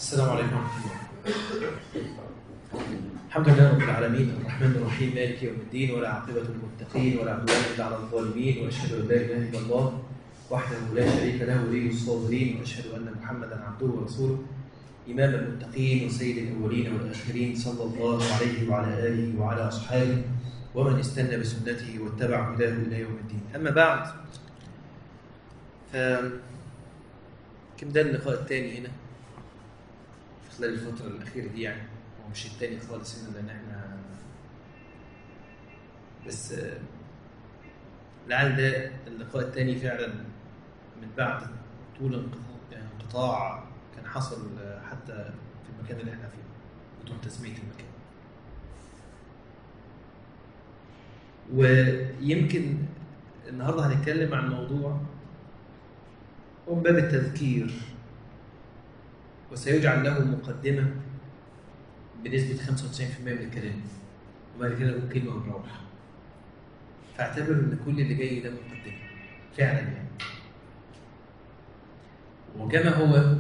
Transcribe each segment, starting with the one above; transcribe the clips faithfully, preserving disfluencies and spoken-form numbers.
السلام عليكم ورحمة الله. الحمد لله رب العالمين الرحمن الرحيم مالك يوم الدين، ولا عاقبة للمتقين ولا عدوان إلا على الظالمين، وأشهد أن لا إله إلا الله وحده لا شريك له ولي الصابرين، وأشهد أن محمدا عبده ورسوله إمام المتقين وسيد الأولين والآخرين، صلى الله عليه وعلى آله وعلى أصحابه ومن استنى بسنته واتبع هداه إلى يوم الدين. أما بعد، ف كم ده اللقاء الثاني هنا في خلال الفترة الأخيرة دي، يعني هو مش الثاني خالص هنا، لأن احنا بس لعل ده اللقاء الثاني فعلا من بعد طول انقطاع كان حصل حتى في المكان اللي احنا فيه بدون تسمية المكان. ويمكن النهارده هنتكلم عن موضوع من باب التذكير، وسيجعل له مقدمة بنسبة خمسة وتسعين بالمئة من الكلام، وبعد كده نقول كلمة ونروح. فاعتبر ان كل اللي جاي ده مقدمة فعلا يعني. وكما هو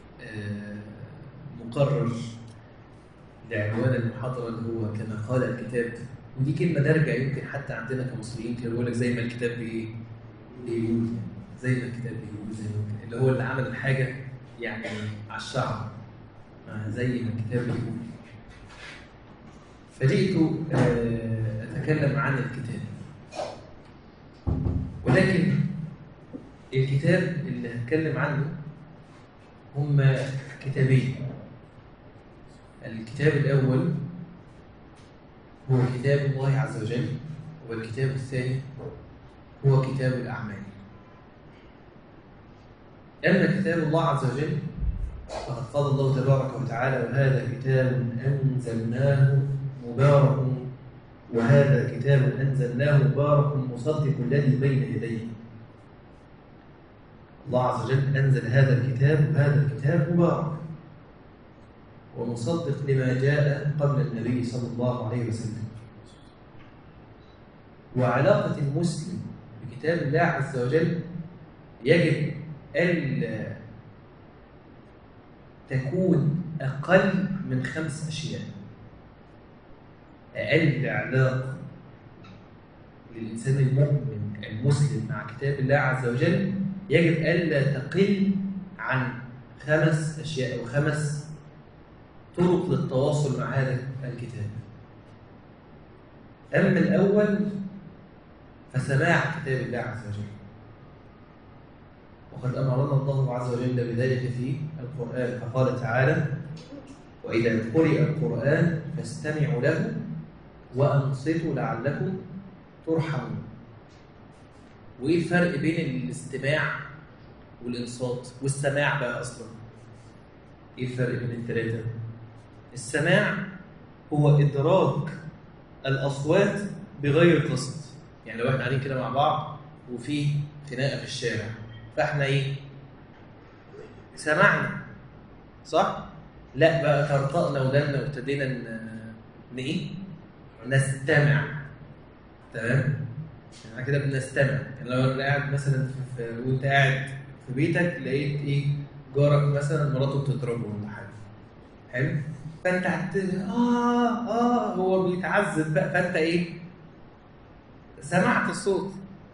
مقرر لعنوان المحاضرة اللي هو كما قال الكتاب، ودي كلمة دارجة يمكن حتى عندنا كمصريين كده، يقول لك زي ما الكتاب بيقول، يعني زي ما الكتاب بيقول، زي ما اللي هو اللي عمل الحاجة يعني على الشعب، زي ما الكتاب بيقول. فجئت أتكلم عن الكتاب، ولكن الكتاب اللي هتكلم عنه هم كتابين. الكتاب الأول هو كتاب الله عز وجل، والكتاب الثاني هو كتاب الأعمال. أما كتاب الله عز وجل فقد قال الله تبارك وتعالى: وهذا كتاب أنزلناه مبارك وهذا كتاب أنزلناه مبارك مصدق الذي بين يديه. الله عز وجل أنزل هذا الكتاب، وهذا الكتاب مبارك ومصدق لما جاء قبل النبي صلى الله عليه وسلم. وعلاقة المسلم بكتاب الله عز وجل يجب ألا تكون أقل من خمس أشياء. أقل علاقة للإنسان المؤمن المسلم مع كتاب الله عز وجل يجب ألا تقل عن خمس أشياء أو خمس طرق للتواصل مع هذا الكتاب. أما الأول فسماع كتاب الله عز وجل، وقد أمرنا الله عز وجل بذلك في القرآن، فقال تعالى: وإذا قرئ القرآن فاستمعوا له وأنصتوا لعلكم ترحمون. وإيه الفرق بين الاستماع والإنصات والسماع بقى أصلا؟ إيه الفرق بين الثلاثة؟ السماع هو إدراك الأصوات بغير قصد. يعني لو احنا قاعدين كده مع بعض وفي خناقة في الشارع، فاحنا ايه؟ سمعنا، صح؟ لا بقى ترطقنا ودنا وابتدينا ن ايه؟ نستمع. تمام؟ احنا كده بنستمع. يعني لو انا قاعد مثلا في وانت قاعد في بيتك لقيت ايه؟ جارك مثلا مراته بتضربه ولا حاجه. حلو؟ فانت هت اه اه هو بيتعذب بقى، فانت ايه؟ سمعت الصوت.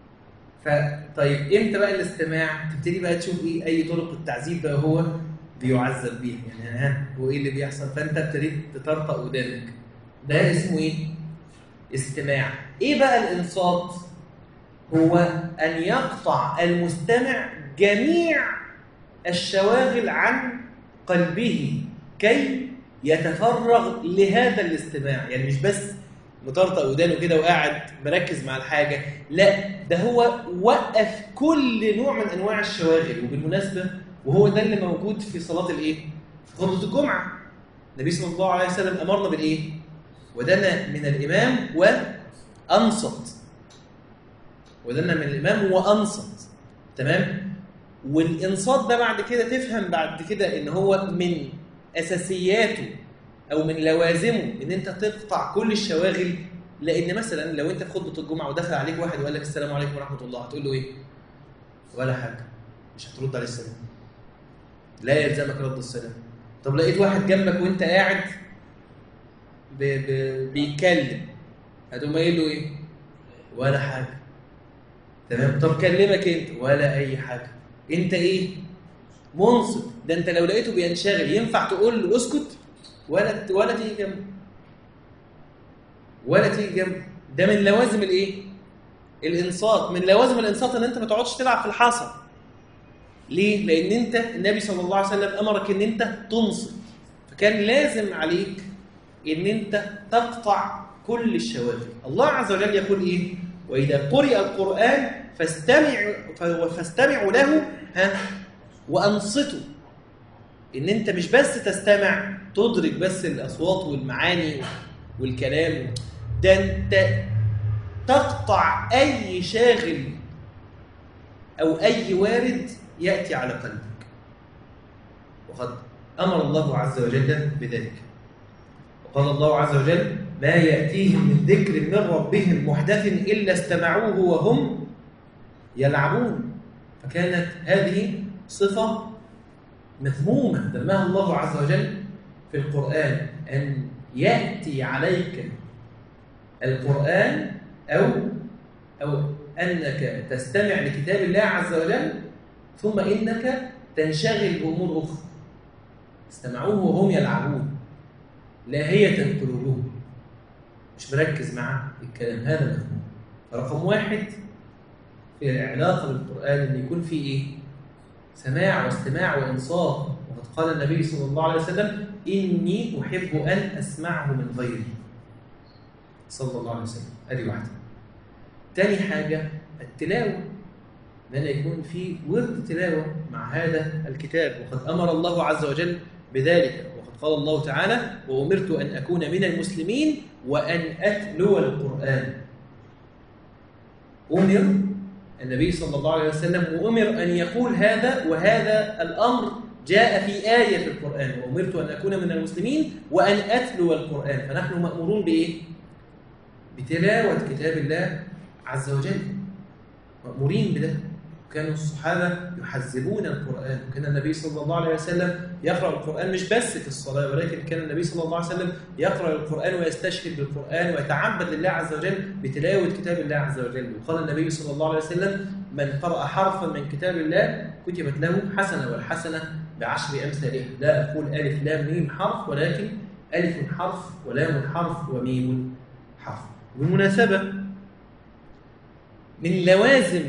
فطيب امتى بقى الاستماع؟ تبتدي بقى تشوف ايه اي طرق التعذيب بقى هو بيعذب بيها، يعني ها هو ايه اللي بيحصل، فانت ابتديت تطرطق ودانك. ده اسمه ايه؟ استماع. ايه بقى الانصات؟ هو ان يقطع المستمع جميع الشواغل عن قلبه كي يتفرغ لهذا الاستماع. يعني مش بس مطرطق ودانه كده وقاعد مركز مع الحاجة، لا ده هو وقف كل نوع من أنواع الشواغل. وبالمناسبة وهو ده اللي موجود في صلاة الإيه؟ في خطبة الجمعة. النبي صلى الله عليه وسلم أمرنا بالإيه؟ ودنا من الإمام وأنصت. ودنا من الإمام وأنصت. تمام؟ والإنصات ده بعد كده تفهم بعد كده إن هو من أساسياته أو من لوازمه إن أنت تقطع كل الشواغل. لأن مثلا لو أنت في خطبة الجمعة ودخل عليك واحد وقال لك السلام عليكم ورحمة الله، هتقول له إيه؟ ولا حاجة، مش هترد عليه السلام، لا يلزمك رد السلام. طب لقيت واحد جنبك وانت قاعد ب... ب... بيتكلم، هتقوم قايل له ايه؟ ولا حاجه. تمام. طب كلمك انت، ولا اي حاجه. انت ايه؟ منصت. ده انت لو لقيته بينشغل ينفع تقول له اسكت؟ ولا ولا تيجي جنبه، ولا تيجي جنبه. ده من لوازم الايه؟ الانصات. من لوازم الانصات ان انت ما تقعدش تلعب في الحصى. ليه؟ لان انت النبي صلى الله عليه وسلم امرك ان انت تنصت، فكان لازم عليك ان انت تقطع كل الشواغل. الله عز وجل يقول ايه؟ واذا قرئ القران فاستمعوا فاستمعوا له ها وانصتوا. ان انت مش بس تستمع تدرك بس الاصوات والمعاني والكلام، ده انت تقطع اي شاغل او اي وارد ياتي على قلبك. وقد امر الله عز وجل بذلك. وقال الله عز وجل: ما ياتيهم من ذكر من ربهم محدث الا استمعوه وهم يلعبون. فكانت هذه صفه مذمومه ذمها الله عز وجل في القران، ان ياتي عليك القران او او انك تستمع لكتاب الله عز وجل ثم انك تنشغل بامور اخرى. استمعوه وهم يلعبون لاهية قلوبهم، مش مركز مع الكلام. هذا مذموم. رقم واحد في العلاقه بالقران ان يكون في ايه؟ سماع واستماع وانصات. وقد قال النبي صلى الله عليه وسلم: اني احب ان اسمعه من غيري صلى الله عليه وسلم. ادي واحده. تاني حاجه التلاوه، ان يكون في ورد تلاوه مع هذا الكتاب. وقد امر الله عز وجل بذلك. وقد قال الله تعالى: وامرت ان اكون من المسلمين وان اتلو القران. امر النبي صلى الله عليه وسلم وامر ان يقول هذا، وهذا الامر جاء في ايه في القران: وامرت ان اكون من المسلمين وان اتلو القران. فنحن مامورون بايه؟ بتلاوه كتاب الله عز وجل، مامورين بده. كانوا الصحابه يحذبون القران، وكان النبي صلى الله عليه وسلم يقرا القران مش بس في الصلاه، ولكن كان النبي صلى الله عليه وسلم يقرا القران ويستشهد بالقران ويتعبد لله عز وجل بتلاوه كتاب الله عز وجل. وقال النبي صلى الله عليه وسلم: من قرأ حرفا من كتاب الله كتبت له حسنه، والحسنه بعشر امثالها. لا اقول الف لام ميم حرف، ولكن الف حرف ولام حرف وميم حرف. بالمناسبه من لوازم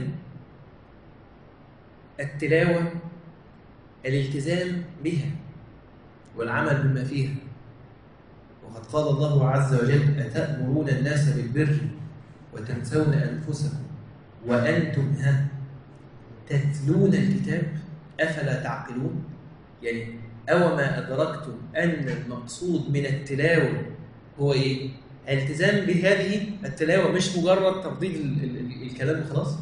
التلاوة الالتزام بها والعمل بما فيها. وقد قال الله عز وجل: أتأمرون الناس بالبر وتنسون أنفسكم وأنتم تتلون الكتاب أفلا تعقلون. يعني أوما أدركتم أن المقصود من التلاوة هو إيه؟ الالتزام بهذه التلاوة، مش مجرد ترديد ال ال ال الكلام وخلاص.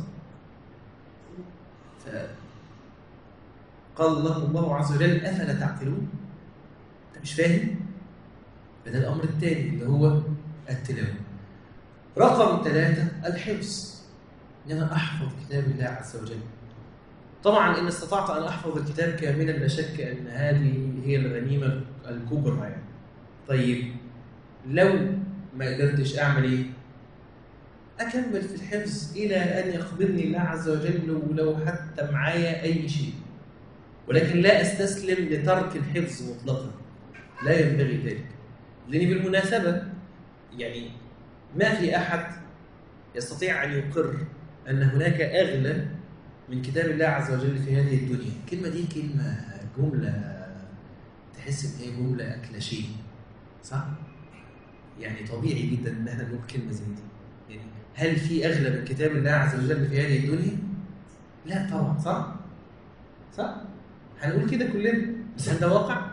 قال لهم الله عز وجل: أفلا تعقلون؟ أنت مش فاهم؟ فده الأمر الثاني اللي هو التلاوة. رقم ثلاثة الحفظ، إن أنا أحفظ كتاب الله عز وجل. طبعا إن استطعت أن أحفظ الكتاب كاملا لا شك أن هذه هي الغنيمة الكبرى يعني. طيب لو ما قدرتش أعمل إيه؟ أكمل في الحفظ إلى أن يقبضني الله عز وجل، ولو حتى معايا أي شيء، ولكن لا أستسلم لترك الحفظ مطلقا، لا ينبغي ذلك. لأن بالمناسبة يعني ما في أحد يستطيع أن يقر أن هناك أغلى من كتاب الله عز وجل في هذه الدنيا. الكلمة دي كلمة جملة تحس إن هي جملة أكلاشيه، صح؟ يعني طبيعي جدا إن احنا نقول كلمة زي دي. يعني هل في أغلى من كتاب الله عز وجل في هذه الدنيا؟ لا طبعا، صح؟ صح؟ هنقول كده كلنا، بس هل ده واقع؟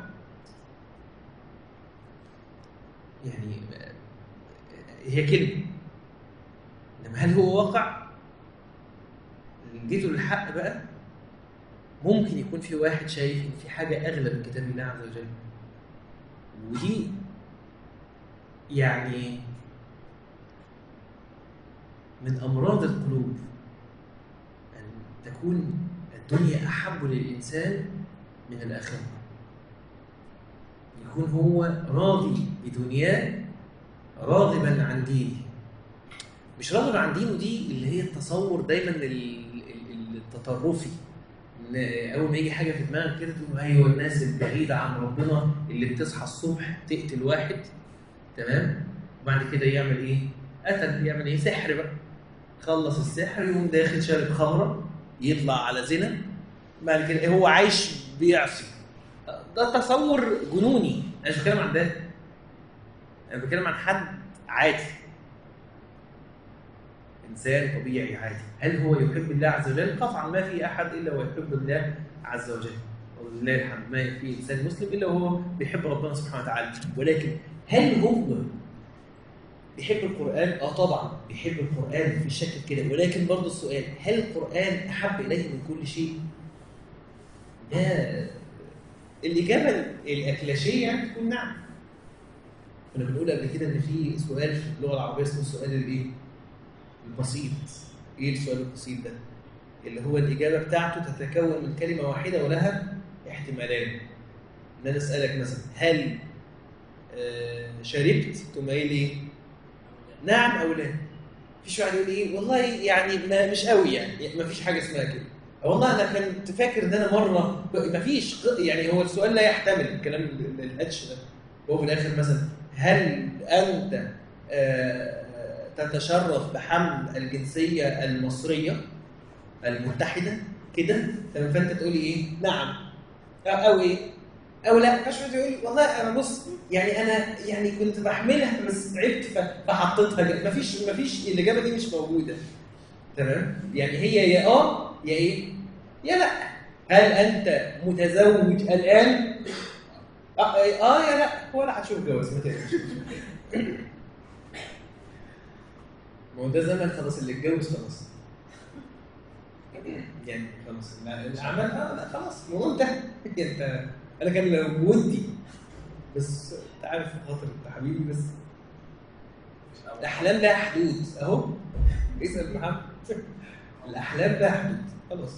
يعني هي كلمة، إنما هل هو واقع؟ جيتوا للحق بقى، ممكن يكون في واحد شايف إن في حاجة أغلى من كتاب الله عز وجل، ودي يعني من أمراض القلوب، أن تكون الدنيا أحب للإنسان من الآخرة. يكون هو راضي بدنياه راغبا عن دينه. مش راغب عن دينه دي اللي هي التصور دايما التطرفي، ان اول ما يجي حاجه في دماغك كده تقول ايوه الناس البعيده عن ربنا اللي بتصحى الصبح تقتل واحد، تمام، وبعد كده يعمل ايه؟ قتل، يعمل ايه؟ سحر بقى. خلص السحر يقوم داخل شارب خمره، يطلع على زنا، بعد كده هو عايش بيعصي. ده تصور جنوني. انا مش بتكلم عن ده، انا بتكلم عن حد عادي، انسان طبيعي عادي. هل هو يحب الله عز وجل؟ قطعا ما في احد الا ويحب الله عز وجل، ولله الحمد ما في انسان مسلم الا وهو بيحب ربنا سبحانه وتعالى. ولكن هل هو بيحب القران؟ اه طبعا بيحب القران، في شك كده. ولكن برضه السؤال، هل القران احب اليه من كل شيء؟ ده الاجابه الاكلاشيه تكون نعم. كنا بنقول قبل كده ان في سؤال في اللغه العربيه اسمه السؤال الايه؟ البسيط. ايه السؤال البسيط ده؟ اللي هو الاجابه بتاعته تتكون من كلمه واحده ولها احتمالين. ان انا اسالك مثلا هل آه شربت؟ تقوم قايل لي نعم او لا. مفيش واحد يقول ايه والله يعني ما مش قوي، يعني ما فيش حاجه اسمها كده. والله انا كنت فاكر ان انا مره، ما فيش، يعني هو السؤال لا يحتمل الكلام الهدش ده. هو في الاخر مثلا هل انت آه تتشرف بحمل الجنسيه المصريه المتحده كده؟ فانت تقولي ايه؟ نعم او ايه؟ او لا. مش تقولي والله انا بص يعني انا يعني كنت بحملها بس تعبت فحطيتها. مفيش مفيش الاجابه دي مش موجوده، تمام؟ يعني هي يا اه يا ايه يا لا. هل انت متزوج الان؟ اه, آه يا لا، ولا هتشوف جواز ما تقلقش. ما هو ده زمن خلاص، اللي اتجوز خلاص يعني خلاص العمل اه لا خلاص الموضوع انتهى. انت انا كان لو ودي بس انت عارف خاطر انت حبيبي، بس الاحلام لها حدود اهو. اسال محمد. الاحلام لها حدود خلاص.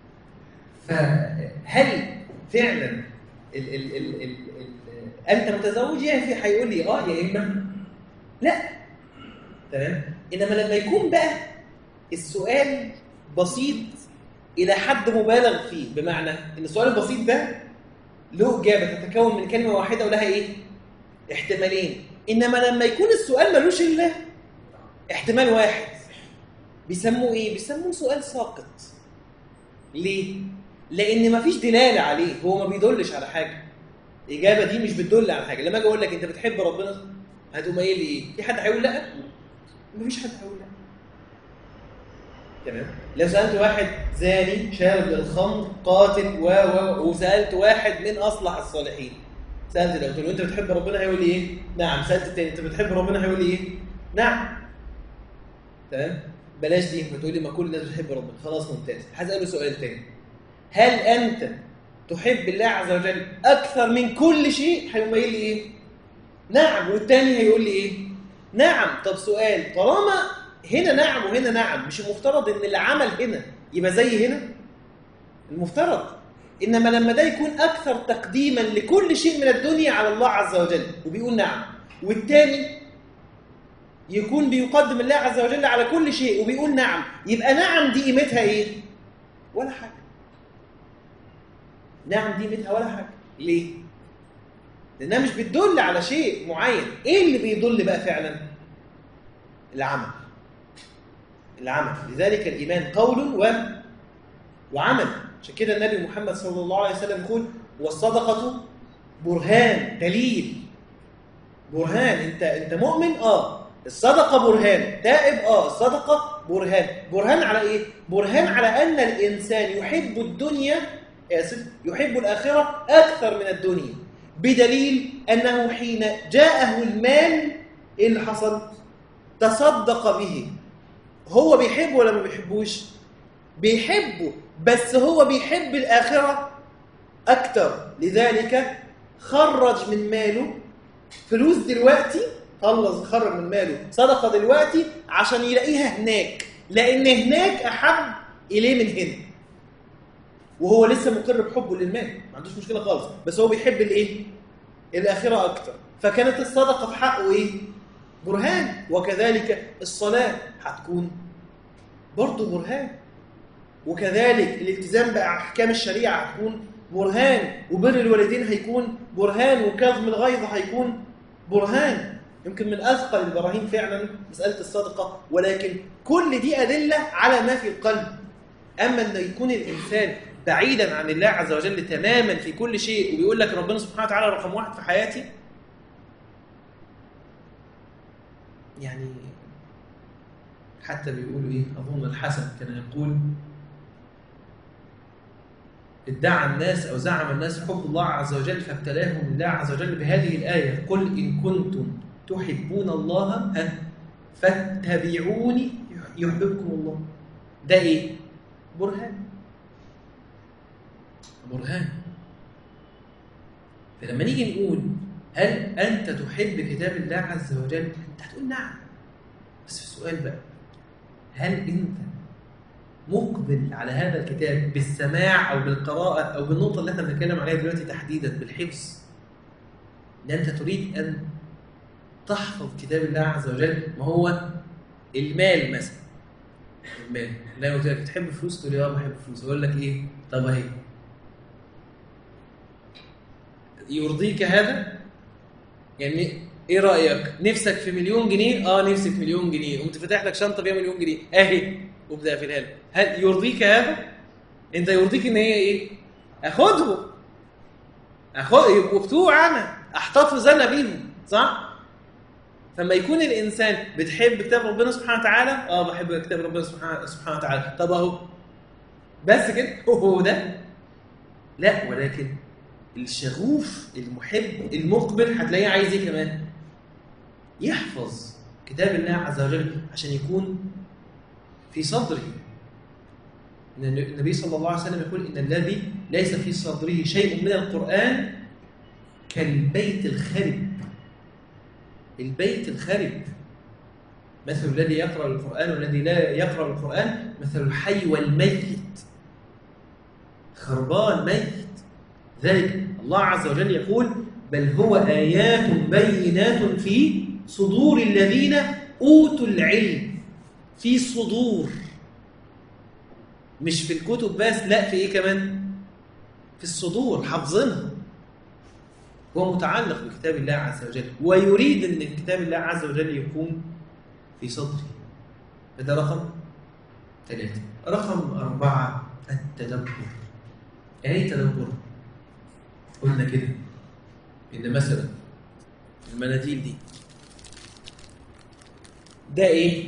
فهل فعلا ال ال ال ال ال انت متزوج؟ يعني في هيقول لي اه يا اما لا، تمام. انما لما يكون بقى السؤال بسيط الى حد مبالغ فيه، بمعنى ان السؤال البسيط ده له اجابه تتكون من كلمه واحده ولها ايه؟ احتمالين. انما لما يكون السؤال ملوش الا احتمال واحد بيسموه ايه؟ بيسموه سؤال ساقط. ليه؟ لان مفيش دلاله عليه، هو ما بيدلش على حاجه. الاجابه دي مش بتدل على حاجه. لما اجي اقول لك انت بتحب ربنا، هتقوم قايل لي ايه؟ في حد هيقول لا؟ مفيش حد هيقول لا، تمام. لو سالت واحد زاني شارب للخمر قاتل و و وسالت واحد من اصلح الصالحين، سالت لو قلت له انت بتحب ربنا هيقول لي ايه؟ نعم. سالت الثاني انت بتحب ربنا هيقول لي ايه؟ نعم، تمام. بلاش دي، ما تقول لي ما كل الناس بتحب ربنا، خلاص ممتاز. هساله سؤال ثاني، هل انت تحب الله عز وجل اكثر من كل شيء؟ هيقوم قايل لي ايه؟ نعم. والثاني هيقول لي ايه؟ نعم. طب سؤال، طالما هنا نعم وهنا نعم، مش المفترض ان العمل هنا يبقى زي هنا؟ المفترض. انما لما ده يكون اكثر تقديما لكل شيء من الدنيا على الله عز وجل وبيقول نعم، والثاني يكون بيقدم الله عز وجل على كل شيء وبيقول نعم، يبقى نعم دي قيمتها ايه؟ ولا حاجه. نعم دي قيمتها ولا حاجه. ليه؟ لانها مش بتدل على شيء معين. ايه اللي بيدل بقى فعلا؟ العمل. العمل. لذلك الايمان قول و... وعمل. عشان كده النبي محمد صلى الله عليه وسلم يقول والصدقه برهان، دليل، برهان. انت انت مؤمن؟ اه الصدقه برهان. تائب؟ اه الصدقه برهان. برهان على ايه؟ برهان على ان الانسان يحب الدنيا، اسف، يحب الاخره اكثر من الدنيا، بدليل انه حين جاءه المال ايه اللي حصل؟ تصدق به. هو بيحبه ولا ما بيحبوش؟ بيحبه، بس هو بيحب الاخره اكثر، لذلك خرج من ماله فلوس دلوقتي، خلص خرج من ماله صدقه دلوقتي عشان يلاقيها هناك، لان هناك احب اليه من هنا. وهو لسه مقر بحبه للمال، ما عندوش مشكله خالص، بس هو بيحب الايه؟ الآخرة أكتر، فكانت الصدقة في حقه إيه؟ برهان. وكذلك الصلاة هتكون برضه برهان، وكذلك الالتزام بأحكام الشريعة هتكون برهان، وبر الوالدين هيكون برهان، وكظم الغيظ هيكون برهان. يمكن من أثقل البراهين فعلا مسألة الصدقة، ولكن كل دي أدلة على ما في القلب. أما أن يكون الإنسان بعيدا عن الله عز وجل تماما في كل شيء، وبيقول لك ربنا سبحانه وتعالى رقم واحد في حياتي، يعني حتى بيقولوا إيه، أظن الحسن كان يقول: ادعى الناس أو زعم الناس حب الله عز وجل فابتلاهم الله عز وجل بهذه الآية: قل إن كنتم تحبون الله فاتبعوني يحببكم الله. ده إيه؟ برهان. برهان. فلما نيجي نقول هل أنت تحب كتاب الله عز وجل؟ أنت هتقول نعم. بس في السؤال بقى، هل أنت مقبل على هذا الكتاب بالسماع أو بالقراءة أو بالنقطة اللي احنا بنتكلم عليها دلوقتي تحديدا بالحفظ؟ ان انت تريد ان تحفظ كتاب الله عز وجل. ما هو المال مثلا، المال لا قلت لك بتحب فلوس، تقول لي اه بحب فلوس، اقول لك ايه؟ طب اهي، يرضيك هذا؟ يعني ايه رايك؟ نفسك في مليون جنيه؟ اه نفسك في مليون جنيه، قمت فاتح لك شنطه فيها مليون جنيه اهي وابدا في الهلال. هل يرضيك هذا؟ انت يرضيك ان هي ايه؟ اخدهم، اخد يبقوا بتوع انا احتفظ انا بيهم، صح؟ فما يكون الانسان بتحب كتاب ربنا سبحانه وتعالى، اه بحب كتاب ربنا سبحانه سبحانه وتعالى، طب اهو بس كده هو ده؟ لا، ولكن الشغوف المحب المقبل هتلاقيه عايز ايه كمان؟ يحفظ كتاب الله عز وجل عشان يكون في صدره. إن النبي صلى الله عليه وسلم يقول: إن الذي ليس في صدره شيء من القرآن كالبيت الخرب. البيت الخرب مثل الذي يقرأ القرآن والذي لا يقرأ القرآن مثل الحي والميت، خربان ميت. ذلك الله عز وجل يقول: بل هو آيات بينات في صدور الذين أوتوا العلم. في صدور، مش في الكتب بس، لا، في ايه كمان؟ في الصدور، حافظينها. هو متعلق بكتاب الله عز وجل ويريد ان كتاب الله عز وجل يكون في صدره. فده رقم ثلاثة. رقم أربعة: التدبر. يعني تدبر؟ قلنا كده ان مثلا المناديل دي ده ايه؟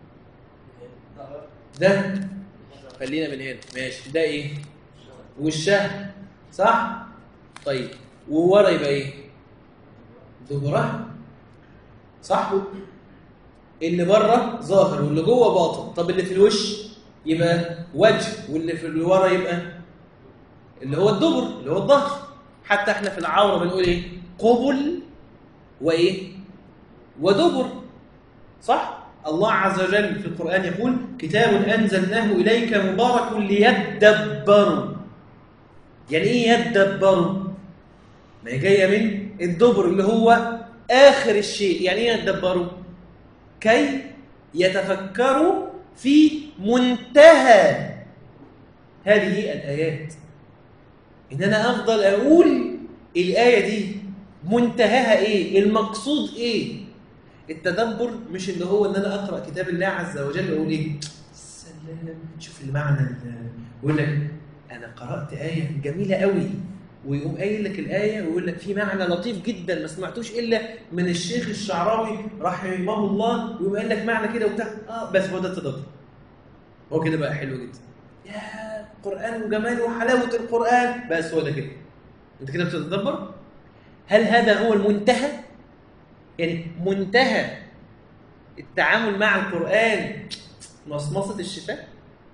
ده خلينا من هنا ماشي، ده ايه؟ وشها، صح؟ طيب وورا يبقى ايه؟ دبرها، صح؟ اللي بره ظاهر واللي جوه باطن. طب اللي في الوش يبقى وجه، واللي في اللي ورا يبقى اللي هو الدبر اللي هو الظهر. حتى احنا في العوره بنقول ايه؟ قبل وايه؟ ودبر، صح؟ الله عز وجل في القرآن يقول: كتاب أنزلناه إليك مبارك ليدبروا. يعني إيه يدبروا؟ ما هي جاية من الدبر اللي هو آخر الشيء. يعني إيه يدبروا؟ كي يتفكروا في منتهى هذه الآيات. إن أنا أفضل أقول الآية دي منتهاها إيه؟ المقصود إيه؟ التدبر مش اللي هو ان انا اقرا كتاب الله عز وجل واقول ايه؟ سلام، شوف المعنى، يقول لك انا قرات ايه جميله قوي، ويقوم قايل لك الايه ويقول لك في معنى لطيف جدا ما سمعتوش الا من الشيخ الشعراوي رحمه الله، ويقوم قايل لك معنى كده وبتاع. اه بس هو ده التدبر. هو كده بقى حلو جدا، يا قران وجمال وحلاوه القران، بس هو ده كده. انت كده بتتدبر. هل هذا هو المنتهى؟ يعني منتهى التعامل مع القرآن مصمصة الشفاء؟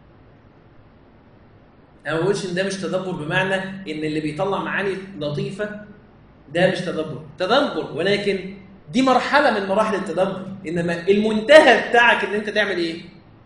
أنا ما بقولش إن ده مش تدبر بمعنى إن اللي بيطلع معاني لطيفة ده مش تدبر، تدبر، ولكن دي مرحلة من مراحل التدبر. إنما المنتهى بتاعك إن أنت تعمل إيه؟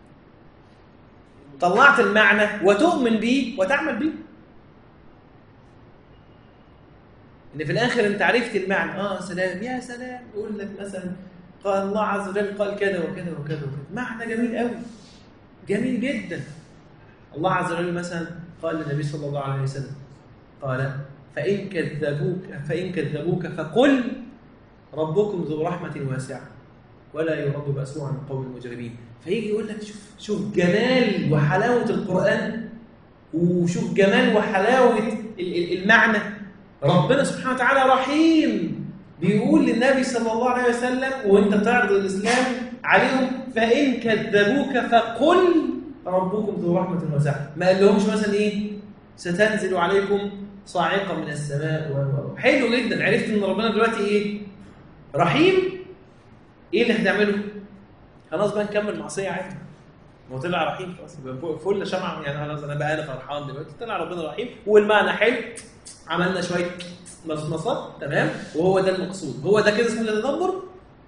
طلعت المعنى وتؤمن بيه وتعمل بيه. ان في الاخر انت عرفت المعنى. اه سلام، يا سلام، يقول لك مثلا قال الله عز وجل قال كذا وكذا وكذا وكذا، معنى جميل قوي، جميل جدا. الله عز وجل مثلا قال للنبي صلى الله عليه وسلم قال فإن كذبوك فإن كذبوك فقل ربكم ذو رحمة واسعة ولا يرد بأسه عن القوم المجرمين. فيجي يقول لك شوف شوف جمال وحلاوة القرآن، وشوف جمال وحلاوة المعنى. ربنا سبحانه وتعالى رحيم، بيقول للنبي صلى الله عليه وسلم وانت تعرض الإسلام عليهم فإن كذبوك فقل ربكم ذو رحمة واسعة. ما قال لهمش مثلا ايه ستنزل عليكم صاعقة من السماء. حلو جدا، عرفت ان ربنا دلوقتي ايه رحيم. ايه اللي هتعمله؟ خلاص بقى نكمل معصية عادي، ما هو طلع رحيم خلاص يبقى فل شمعة يعني. خلاص انا بقى انا فرحان دلوقتي طلع ربنا رحيم والمعنى حلو، عملنا شوية مصمصات تمام، وهو ده المقصود. هو ده كده اسمه التدبر؟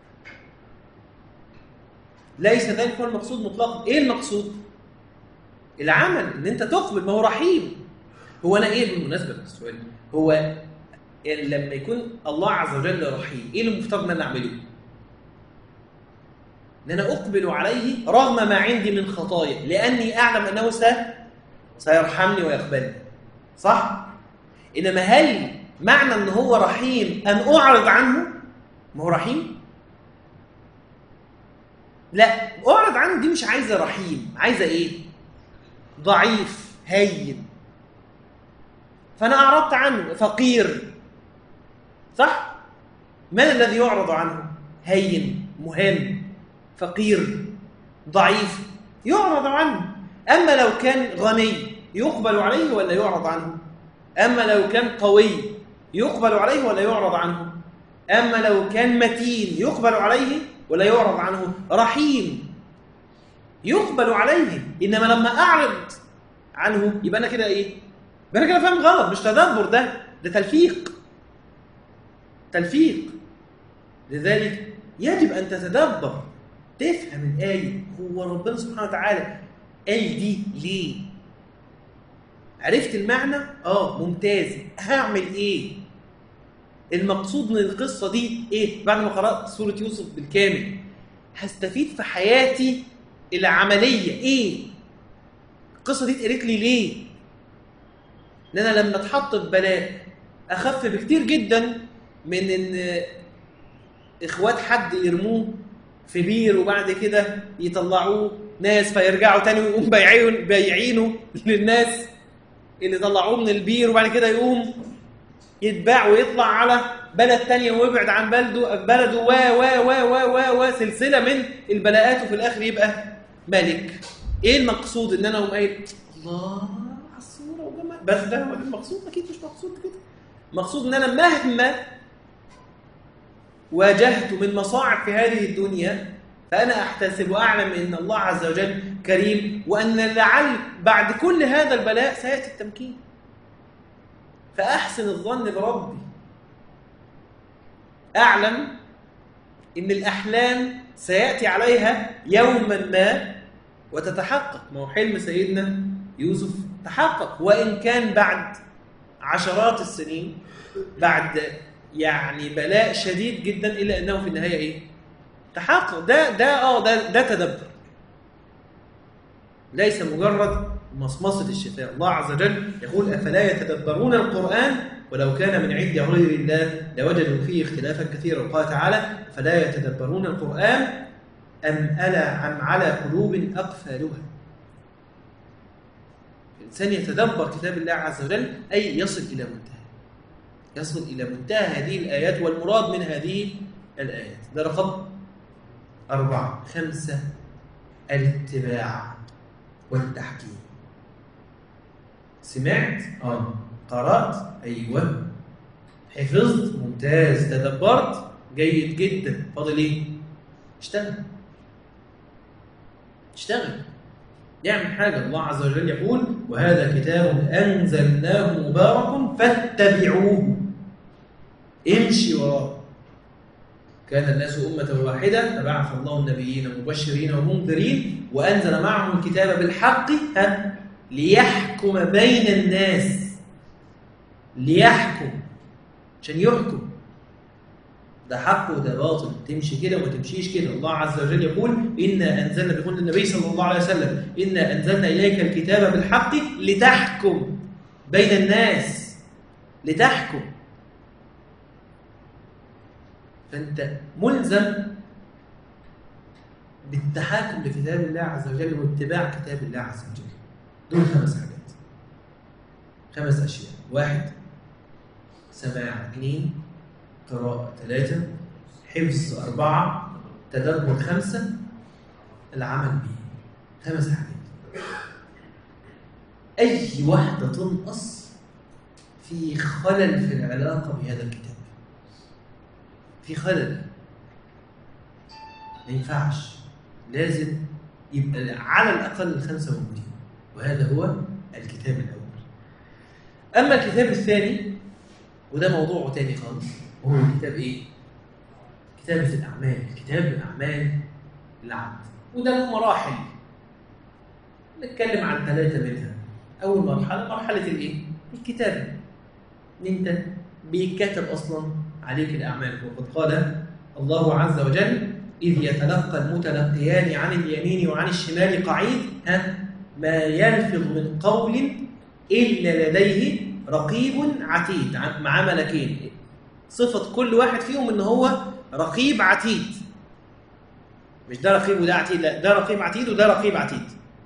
ليس ذلك هو المقصود مطلقا. ايه المقصود؟ العمل، ان انت تقبل، ما هو رحيم. هو انا ايه بالمناسبه السؤال هو يعني لما يكون الله عز وجل رحيم ايه اللي المفترض ان انا اعمله؟ ان انا اقبل عليه رغم ما عندي من خطايا، لاني اعلم انه سيرحمني ويقبلني، صح؟ انما هل معنى ان هو رحيم ان اعرض عنه؟ ما هو رحيم؟ لا، اعرض عنه دي مش عايزه رحيم، عايزه ايه؟ ضعيف هين. فانا اعرضت عنه، فقير، صح؟ من الذي يعرض عنه؟ هين، مهان، فقير، ضعيف، يعرض عنه. اما لو كان غني يقبل عليه ولا يعرض عنه؟ اما لو كان قوي يقبل عليه ولا يعرض عنه؟ اما لو كان متين يقبل عليه ولا يعرض عنه؟ رحيم يقبل عليه. انما لما اعرض عنه يبقى انا كده ايه؟ يبقى انا كده فاهم غلط. مش تدبر، ده ده تلفيق، تلفيق. لذلك يجب ان تتدبر، تفهم الايه. هو ربنا سبحانه وتعالى قال دي ليه؟ عرفت المعنى؟ اه ممتاز. هعمل ايه؟ المقصود من القصه دي ايه؟ بعد ما قرات سوره يوسف بالكامل هستفيد في حياتي العمليه ايه؟ القصه دي اتقالت لي ليه؟ ان انا لما اتحط في بلاء اخف بكتير جدا من ان اخوات حد يرموه في بير وبعد كده يطلعوه ناس فيرجعوا تاني ويقوم بيعين بيعينوا للناس اللي طلعوه من البير، وبعد كده يقوم يتباع ويطلع على بلد تانية ويبعد عن بلده بلده و و و و و سلسله من البلاءات، وفي الاخر يبقى ملك. ايه المقصود؟ ان انا اقوم قايل الله على الصوره وجمال، بس ده هو المقصود؟ اكيد مش مقصود كده. مقصود ان انا مهما واجهت من مصاعب في هذه الدنيا فانا احتسب واعلم ان الله عز وجل كريم، وان لعل بعد كل هذا البلاء سياتي التمكين. فاحسن الظن بربي. اعلم ان الاحلام سياتي عليها يوما ما وتتحقق. ما هو حلم سيدنا يوسف تحقق، وان كان بعد عشرات السنين، بعد يعني بلاء شديد جدا، الا انه في النهايه ايه؟ تحقق. ده ده اه ده ده تدبر، ليس مجرد مصمصه الشفاء. الله عز وجل يقول افلا يتدبرون القران ولو كان من عند غير الله لوجدوا فيه اختلافا كثيرا. وقال تعالى فلا يتدبرون القران ام الا ام على قلوب اقفالها. الانسان يتدبر كتاب الله عز وجل اي يصل الى منتهى، يصل إلى منتهى هذه الآيات والمراد من هذه الآيات. ده رقم أربعة. خمسة الاتباع والتحكيم. سمعت؟ آه. قرأت؟ أيوة. حفظت؟ ممتاز. تدبرت؟ جيد جدا. فاضل إيه؟ اشتغل. اشتغل. يعمل حاجة. الله عز وجل يقول وهذا كتاب أنزلناه مبارك فاتبعوه. امشي وراه. كان الناس أمة واحدة فبعث الله النبيين مبشرين ومنذرين وأنزل معهم الكتاب بالحق ليحكم بين الناس. ليحكم. عشان يحكم. ده حق وده باطل، تمشي كده وما تمشيش كده. الله عز وجل يقول إنا أنزلنا، بيقول النبي صلى الله عليه وسلم إنا أنزلنا إليك الكتاب بالحق لتحكم بين الناس، لتحكم. فأنت ملزم بالتحاكم لكتاب الله عز وجل واتباع كتاب الله عز وجل. دول خمس حاجات، خمس أشياء: واحد سماع، اثنين قراءة، ثلاثة حفظ، أربعة تدبر، خمسة العمل به. خمس حاجات. أي واحدة تنقص في خلل في العلاقة بهذا الكتاب، في خلل، ما ينفعش. لازم يبقى على الأقل الخمسة موجودين، وهذا هو الكتاب الأول. أما الكتاب الثاني وده موضوع تاني خالص، وهو كتاب إيه؟ كتابة الأعمال، كتاب أعمال العبد. وده له مراحل، نتكلم عن ثلاثة منها. أول مرحلة مرحلة الإيه؟ الكتابة. إن أنت بيتكتب أصلا عليك الأعمال. وقد قال الله عز وجل إذ يتلقى المتلقيان عن اليمين وعن الشمال قعيد ها ما يلفظ من قول إلا لديه رقيب عتيد، مع ملكين. صفة كل واحد فيهم إن هو رقيب عتيد، مش ده رقيب وده عتيد، لا، ده رقيب عتيد وده رقيب عتيد.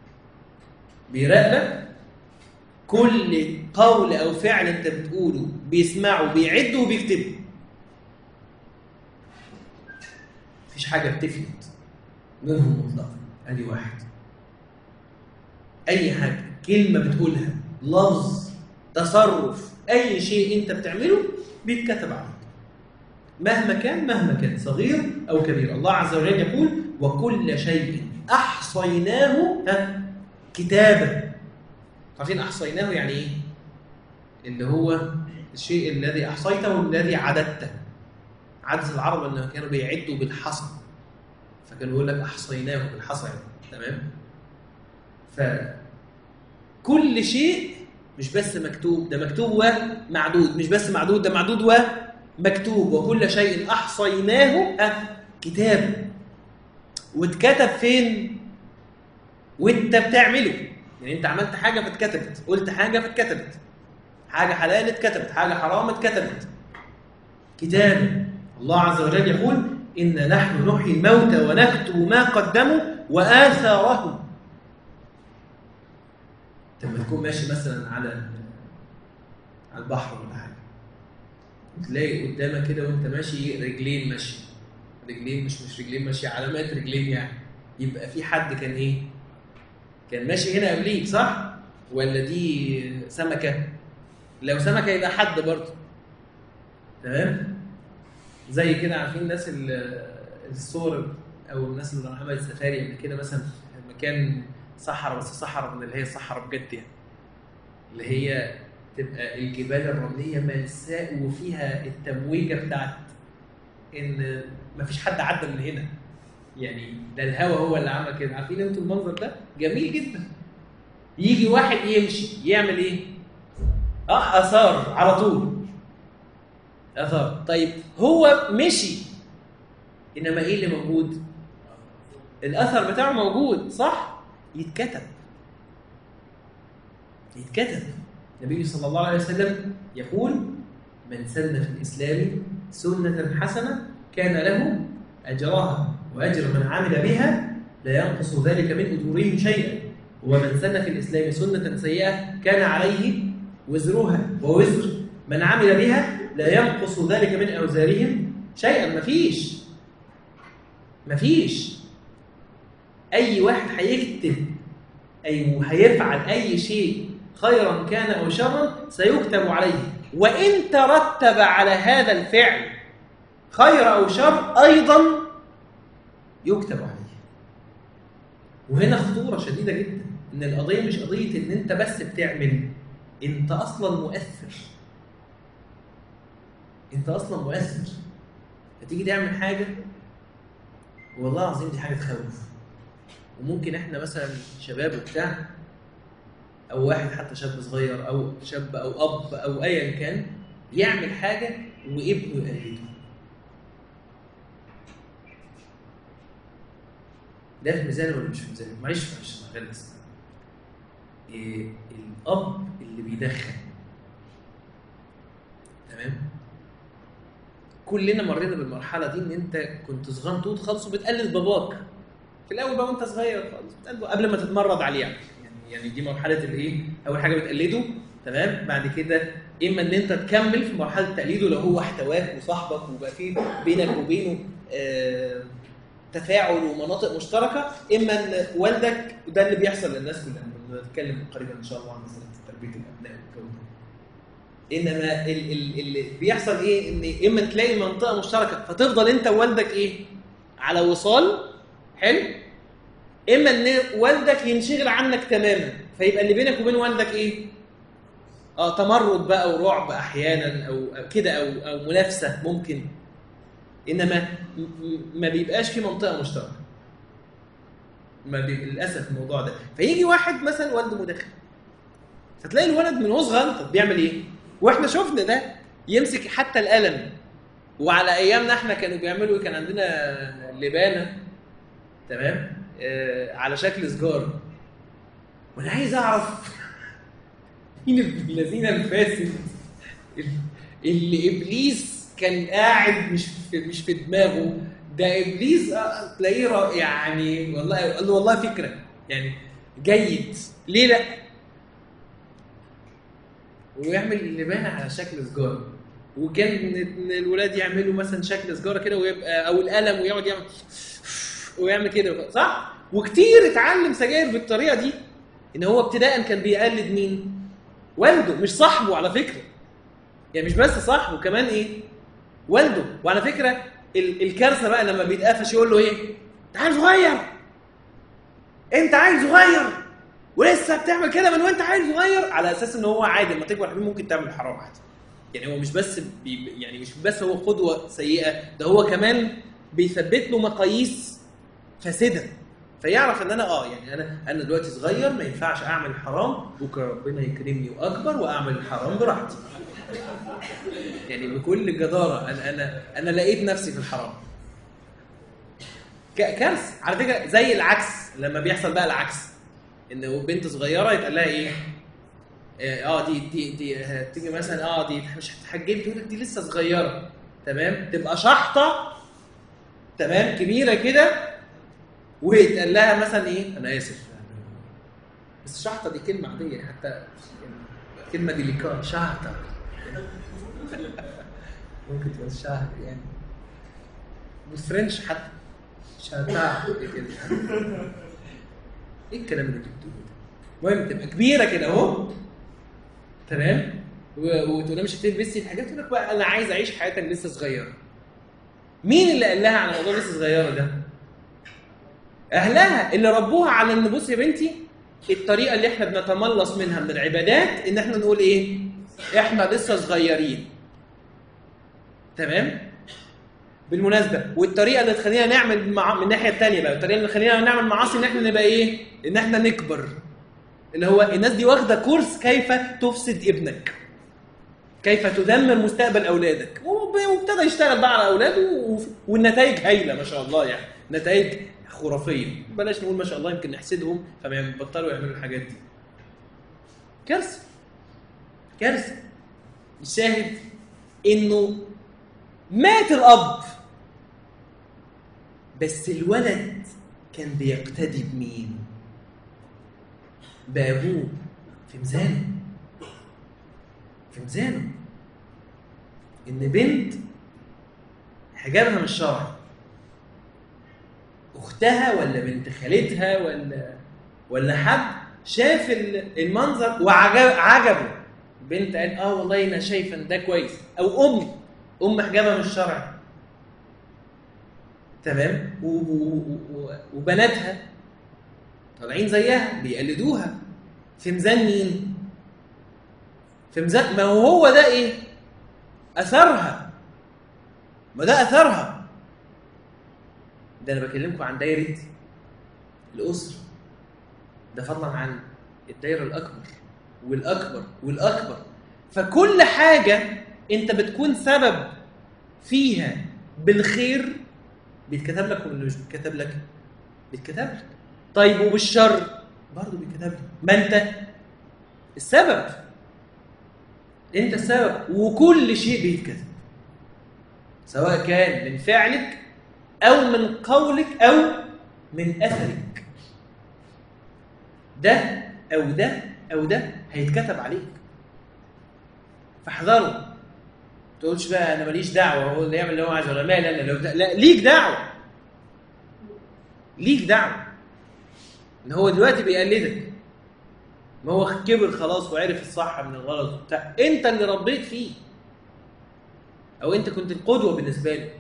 بيراقبك كل قول أو فعل أنت بتقوله، بيسمعه بيعده وبيكتبه. مفيش حاجة بتفلت منهم مطلقا. ادي واحد. اي حاجة، كلمة بتقولها، لفظ، تصرف، اي شيء انت بتعمله بيتكتب عليك مهما كان، مهما كان صغير او كبير. الله عز وجل يقول وكل شيء احصيناه كتابا. عارفين احصيناه يعني ايه؟ اللي هو الشيء الذي احصيته والذي عددته. عادة العرب انهم كانوا بيعدوا بالحصى، فكانوا يقول لك احصيناه بالحصى يعني. تمام؟ فكل شيء مش بس مكتوب، ده مكتوب ومعدود، مش بس معدود، ده معدود ومكتوب. وكل شيء احصيناه كتاب. واتكتب فين؟ وانت بتعمله. يعني انت عملت حاجه فاتكتبت، قلت حاجه فاتكتبت، حاجه حلال اتكتبت، حاجه حرام اتكتبت. كتاب. الله عز وجل يقول إن نحن نحيي الموتى ونكتب ما قدموا وآثارهم. لما تكون ماشي مثلا على على البحر ولا حاجه، تلاقي قدامك كده وانت ماشي رجلين ماشيه، رجلين مش مش رجلين ماشيه، علامات رجلين يعني، يبقى في حد كان ايه؟ كان ماشي هنا قبليك، صح؟ ولا دي سمكه؟ لو سمكه يبقى حد برضه. تمام؟ زي كده عارفين الناس الصور او الناس اللي عملت سفاري قبل كده، مثلا مكان صحراء، بس صحراء من اللي هي صحراء بجد يعني، اللي هي تبقى الجبال الرمليه ملساء وفيها التمويجه بتاعت ان مفيش حد عدى من هنا، يعني ده الهواء هو اللي عمل كده. عارفين انتوا المنظر ده جميل جدا. يجي واحد يمشي يعمل ايه؟ اه اثار على طول، اثار. طيب هو مشي، انما ايه اللي موجود؟ الاثر بتاعه موجود، صح؟ يتكتب، يتكتب. النبي صلى الله عليه وسلم يقول من سن في الاسلام سنه حسنه كان له اجرها واجر من عمل بها لا ينقص ذلك من اجورهم شيئا، ومن سن في الاسلام سنه سيئه كان عليه وزرها ووزر من عمل بها لا ينقص ذلك من اوزارهم شيئا. مفيش مفيش اي واحد هيكتب اي هيفعل اي شيء خيرا كان او شرا سيكتب عليه، وان ترتب على هذا الفعل خير او شر ايضا يكتب عليه. وهنا خطوره شديده جدا، ان القضيه مش قضيه ان انت بس بتعمل، انت اصلا مؤثر. انت اصلا مؤثر. هتيجي تعمل حاجه والله العظيم دي حاجه تخوف. وممكن احنا مثلا شباب وبتاع، او واحد حتى شاب صغير او شاب او اب او ايا كان، يعمل حاجه وابنه يقلده. ده في ميزان ولا مش في ميزان؟ معلش معلش انا غلس. إيه الاب اللي بيدخن، تمام؟ كلنا مرينا بالمرحله دي، ان انت كنت صغنطوط خالص وبتقلد باباك في الاول بقى وانت صغير خالص، بتقلده قبل ما تتمرد عليه يعني. يعني دي مرحله الايه؟ اول حاجه بتقلده، تمام؟ بعد كده اما ان انت تكمل في مرحله تقليده لو هو احتواك وصاحبك وبقى في بينك وبينه آه تفاعل ومناطق مشتركه، اما ان والدك، وده اللي بيحصل للناس كلها. بنتكلم قريبا ان شاء الله عن مساله تربيه الابناء والجو ده. انما اللي بيحصل ايه؟ ان اما تلاقي منطقه مشتركه فتفضل انت ووالدك ايه؟ على وصال حلو، اما ان والدك ينشغل عنك تماما فيبقى اللي بينك وبين والدك ايه؟ اه تمرد بقى ورعب احيانا او كده، او او منافسه ممكن. انما ما بيبقاش في منطقه مشتركه، ما بي... للاسف الموضوع ده. فيجي واحد مثلا والده مدخن، فتلاقي الولد من هو صغير بيعمل ايه؟ واحنا شفنا ده، يمسك حتى القلم. وعلى ايامنا احنا كانوا بيعملوا، كان عندنا لبانه، تمام؟ آه على شكل سجار. وانا عايز اعرف مين الذين الفاسد اللي ابليس كان قاعد مش في مش في دماغه ده. ابليس تلاقيه يعني والله قال له والله فكره يعني جيد، ليه لا؟ ويعمل اللبانه على شكل سجاره. وكان الولاد يعملوا مثلا شكل سجاره كده ويبقى، او القلم، ويقعد يعمل ويعمل كده، صح؟ وكتير اتعلم سجاير بالطريقه دي، ان هو ابتداء كان بيقلد مين؟ والده، مش صاحبه على فكره. يعني مش بس صاحبه، كمان ايه؟ والده. وعلى فكره الكارثه بقى لما بيتقفش يقول له ايه؟ انت عيل صغير، انت عيل صغير ولسه بتعمل كده من وانت عيل صغير، على اساس ان هو عادي لما تكبر حبيبي ممكن تعمل حرام عادي. يعني هو مش بس بي يعني مش بس هو قدوه سيئه، ده هو كمان بيثبت له مقاييس فاسده، فيعرف ان انا اه يعني انا انا دلوقتي صغير ما ينفعش اعمل حرام، بكره ربنا يكرمني واكبر واعمل الحرام براحتي. يعني بكل جداره انا انا انا لقيت نفسي في الحرام. كارثه على فكره. زي العكس لما بيحصل بقى العكس، ان بنت صغيره يتقال لها ايه؟ اه دي دي دي تيجي مثلا اه دي مش هتحجبي، تقول لك دي لسه صغيره، تمام؟ تبقى شحطه، تمام، كبيره كده، ويتقال لها مثلا ايه؟ انا اسف بس شحطه دي كلمه عاديه، حتى كلمه ديليكات، شحطه ممكن تبقى شهر يعني بالفرنش حتى شحطه كده. ايه الكلام اللي بتقوله ده؟ المهم تبقى كبيره كده اهو، تمام؟ وتقول لها مش هتلبسي الحاجات، تقول لك بقى انا عايز اعيش حياتي لسه صغيره. مين اللي قال لها على موضوع لسه صغيره ده؟ اهلها اللي ربوها على ان بصي يا بنتي الطريقه اللي احنا بنتملص منها من العبادات ان احنا نقول ايه؟ احنا لسه صغيرين، تمام؟ بالمناسبه، والطريقه اللي تخلينا نعمل مع... من الناحيه الثانيه بقى، الطريقه اللي تخلينا نعمل معاصي ان احنا نبقى ايه؟ ان احنا نكبر. اللي هو الناس دي واخده كورس كيف تفسد ابنك، كيف تدمر مستقبل اولادك، وابتدى يشتغل بقى على اولاده، والنتائج هايله ما شاء الله، يعني نتائج خرافيه. بلاش نقول ما شاء الله يمكن نحسدهم فما يبطلوا يعملوا الحاجات دي. كارثه كارثه. الشاهد انه مات الاب، بس الولد كان بيقتدي بمين؟ بابوه، في ميزانه في ميزانه ان بنت حجابها مش شرعي، اختها ولا بنت خالتها ولا ولا حد شاف المنظر وعجبه، بنت قال اه والله انا شايفه ان ده كويس، او ام ام حجابها مش شرعي، تمام؟ وبناتها طالعين زيها بيقلدوها، في ميزان مين؟ في ميزان ما هو ده ايه؟ اثرها. ما ده اثرها. ده انا بكلمكم عن دايره الاسره، ده فضلا عن الدايره الاكبر والاكبر والاكبر. فكل حاجه انت بتكون سبب فيها بالخير بيتكتب لك ولا مش بيتكتب لك؟ بيتكتب لك. طيب وبالشر برضه بيتكتب لك، ما انت السبب، انت السبب، وكل شيء بيتكتب سواء كان من فعلك او من قولك او من اثرك، ده او ده او ده هيتكتب عليك. فاحذروا، ما تقولش بقى انا ماليش دعوه، هو اللي يعمل اللي هو عايزه ولا ما، لا لا لا, لا ليك دعوه، ليك دعوه. ان هو دلوقتي بيقلدك، ما هو كبر خلاص وعرف الصح من الغلط بتاع، انت اللي ربيت فيه او انت كنت القدوه بالنسبه له،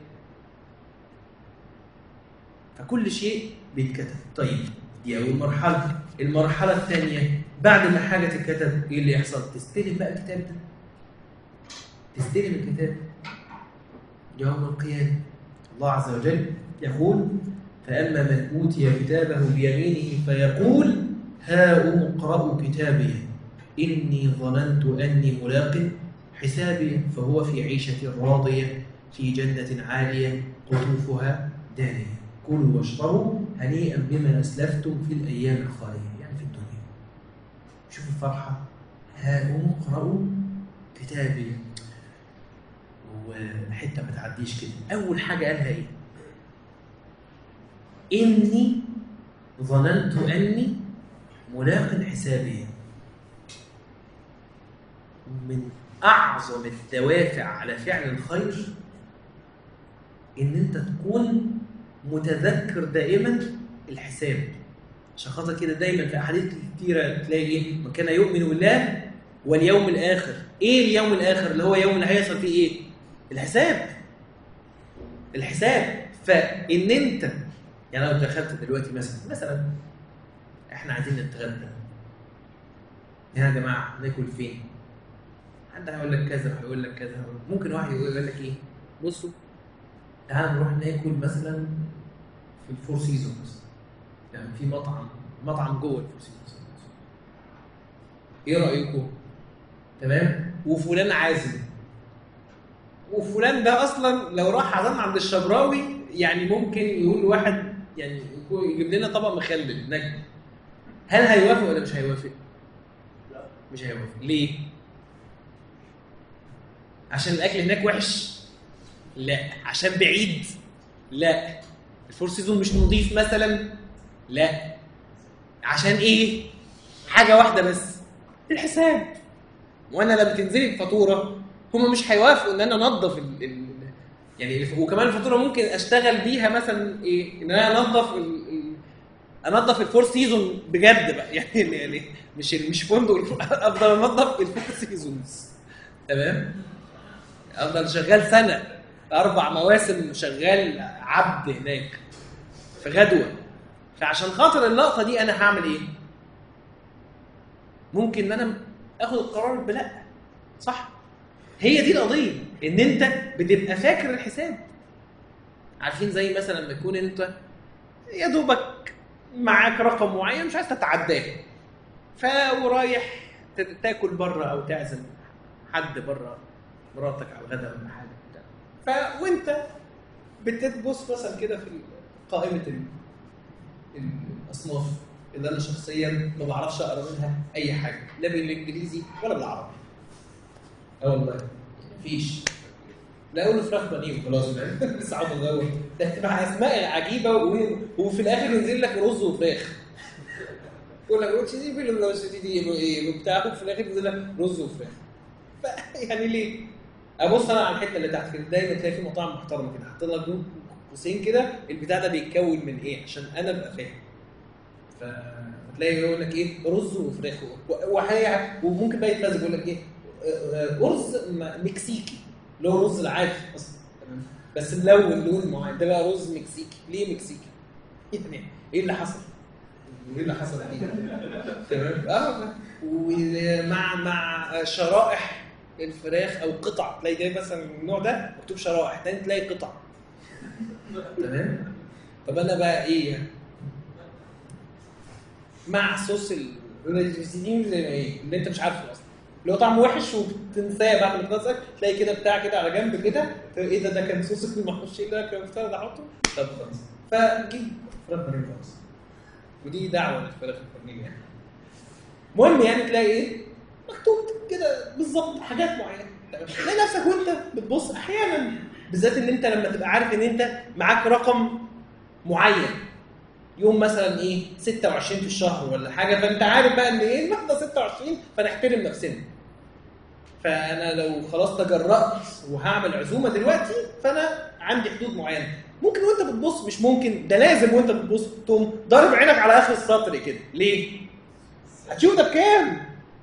فكل شيء بيتكتب. طيب دي اول مرحله. المرحله الثانيه بعد ما حاجه تتكتب ايه اللي يحصل؟ تستلم بقى الكتاب ده، تستلم الكتاب يوم القيامه. الله عز وجل يقول فاما من اوتي كتابه بيمينه فيقول هاؤم اقرءوا كتابي اني ظننت اني ملاق حسابي فهو في عيشه راضيه في جنه عاليه قطوفها دانيه كلوا واشربوا هنيئا بما اسلفتم في الايام الخاليه، يعني في الدنيا. شوف الفرحه، هاؤم اقرءوا كتابي، وحته ما تعديش كده. اول حاجه قالها ايه؟ اني ظننت اني ملاق حسابي. من اعظم الدوافع على فعل الخير ان انت تكون متذكر دائما الحساب. عشان خاطر كده دايما في احاديث كتيره تلاقي ايه؟ من كان يؤمن بالله واليوم الاخر. ايه اليوم الاخر؟ اللي هو يوم اللي هيحصل فيه ايه؟ الحساب. الحساب. فان انت يعني لو دخلت دلوقتي مثلا مثلا احنا عايزين نتغدى، يا جماعه ناكل فين؟ حد هيقول لك كذا هيقول لك كذا، ممكن واحد يقول لك ايه؟ بصوا تعالوا نروح ناكل مثلا في الفور سيزونز، يعني في مطعم مطعم جوه الفور سيزونز، ايه رايكم؟ تمام؟ وفلان عازم، وفلان ده اصلا لو راح عزم عند الشبراوي يعني ممكن يقول واحد يعني يجيب لنا طبق مخلل نجم، هل هيوافق ولا مش هيوافق؟ لا مش هيوافق. ليه؟ عشان الاكل هناك وحش؟ لا. عشان بعيد؟ لا. الفور سيزون مش نظيف مثلا؟ لا. عشان ايه؟ حاجه واحده بس، الحساب. وانا لما تنزلي الفاتوره هم مش هيوافقوا ان انا انظف ال... ال... يعني، وكمان الفاتوره ممكن اشتغل بيها مثلا ايه؟ ان انا انظف ال... ال... انظف الفور سيزون بجد بقى، يعني يعني مش مش فندق، افضل انظف الفور سيزونز. تمام؟ افضل شغال سنه اربع مواسم شغال عبد هناك في غدوه. فعشان خاطر اللقطه دي انا هعمل ايه؟ ممكن ان انا اخد القرار بلا، صح؟ هي دي القضيه، ان انت بتبقى فاكر الحساب. عارفين زي مثلا لما يكون انت يا دوبك معاك رقم معين مش عايز تتعداه، فورايح تاكل بره او تعزم حد بره، مراتك على الغداء ولا حاجه بتاع، ف وانت بتبص مثلا كده في قائمه الاصناف اللي انا شخصيا ما بعرفش اقرا منها اي حاجه، لا بالانجليزي ولا بالعربي. اه والله مفيش، لا اقول له فراخ بانيه خلاص بس عاوز ادور، ده تبقى اسماء عجيبه وفي الاخر ينزل لك رز وفراخ، يقول لك روتشي دي بيقول لك دي ايه بتاعه، في الاخر ينزل لك رز وفراخ. يعني ليه؟ ابص انا على الحته اللي تحت كده، دايما تلاقي في مطاعم محترمه كده حاطين لك قوسين كده البتاع ده بيتكون من ايه عشان انا ابقى فاهم. فتلاقي يقول لك ايه؟ رز وفراخ وحاجه، وممكن بقى يتفزق يقول لك ايه؟ رز مكسيكي اللي هو رز العادي اصلا، بس ملون لون معين، ده بقى رز مكسيكي. ليه مكسيكي؟ يعني ايه اللي حصل؟ ايه اللي حصل عليه؟ تمام؟ اه ومع مع شرائح الفراخ او قطع، تلاقي جاي مثلا النوع ده مكتوب شرائح، تاني تلاقي قطع. تمام؟ طب انا بقى ايه؟ مع صوص الريزيدين اللي انت مش عارفه اصلا، اللي هو طعمه وحش وبتنساه بعد ما تنسى، تلاقي كده بتاع كده على جنب كده، ايه ده ده كان صوص المحشي اللي انا كان مفترض احطه. طب خلاص فجيب فراخ بانيه خلاص، ودي دعوه للفراخ البانيه يعني. المهم يعني تلاقي ايه مكتوب كده بالظبط حاجات معينه، تلاقي نفسك وانت بتبص احيانا بالذات ان انت لما تبقى عارف ان انت معاك رقم معين يوم مثلا ايه ستة وعشرين في الشهر ولا حاجه، فانت عارف بقى ان ايه المحضه ستة وعشرين فنحترم نفسنا. فانا لو خلاص تجرأت وهعمل عزومه دلوقتي فانا عندي حدود معينه. ممكن وانت بتبص، مش ممكن، ده لازم وانت بتبص تقوم ضارب عينك على اخر السطر كده. ليه؟ هتشوف ده بكام؟ يا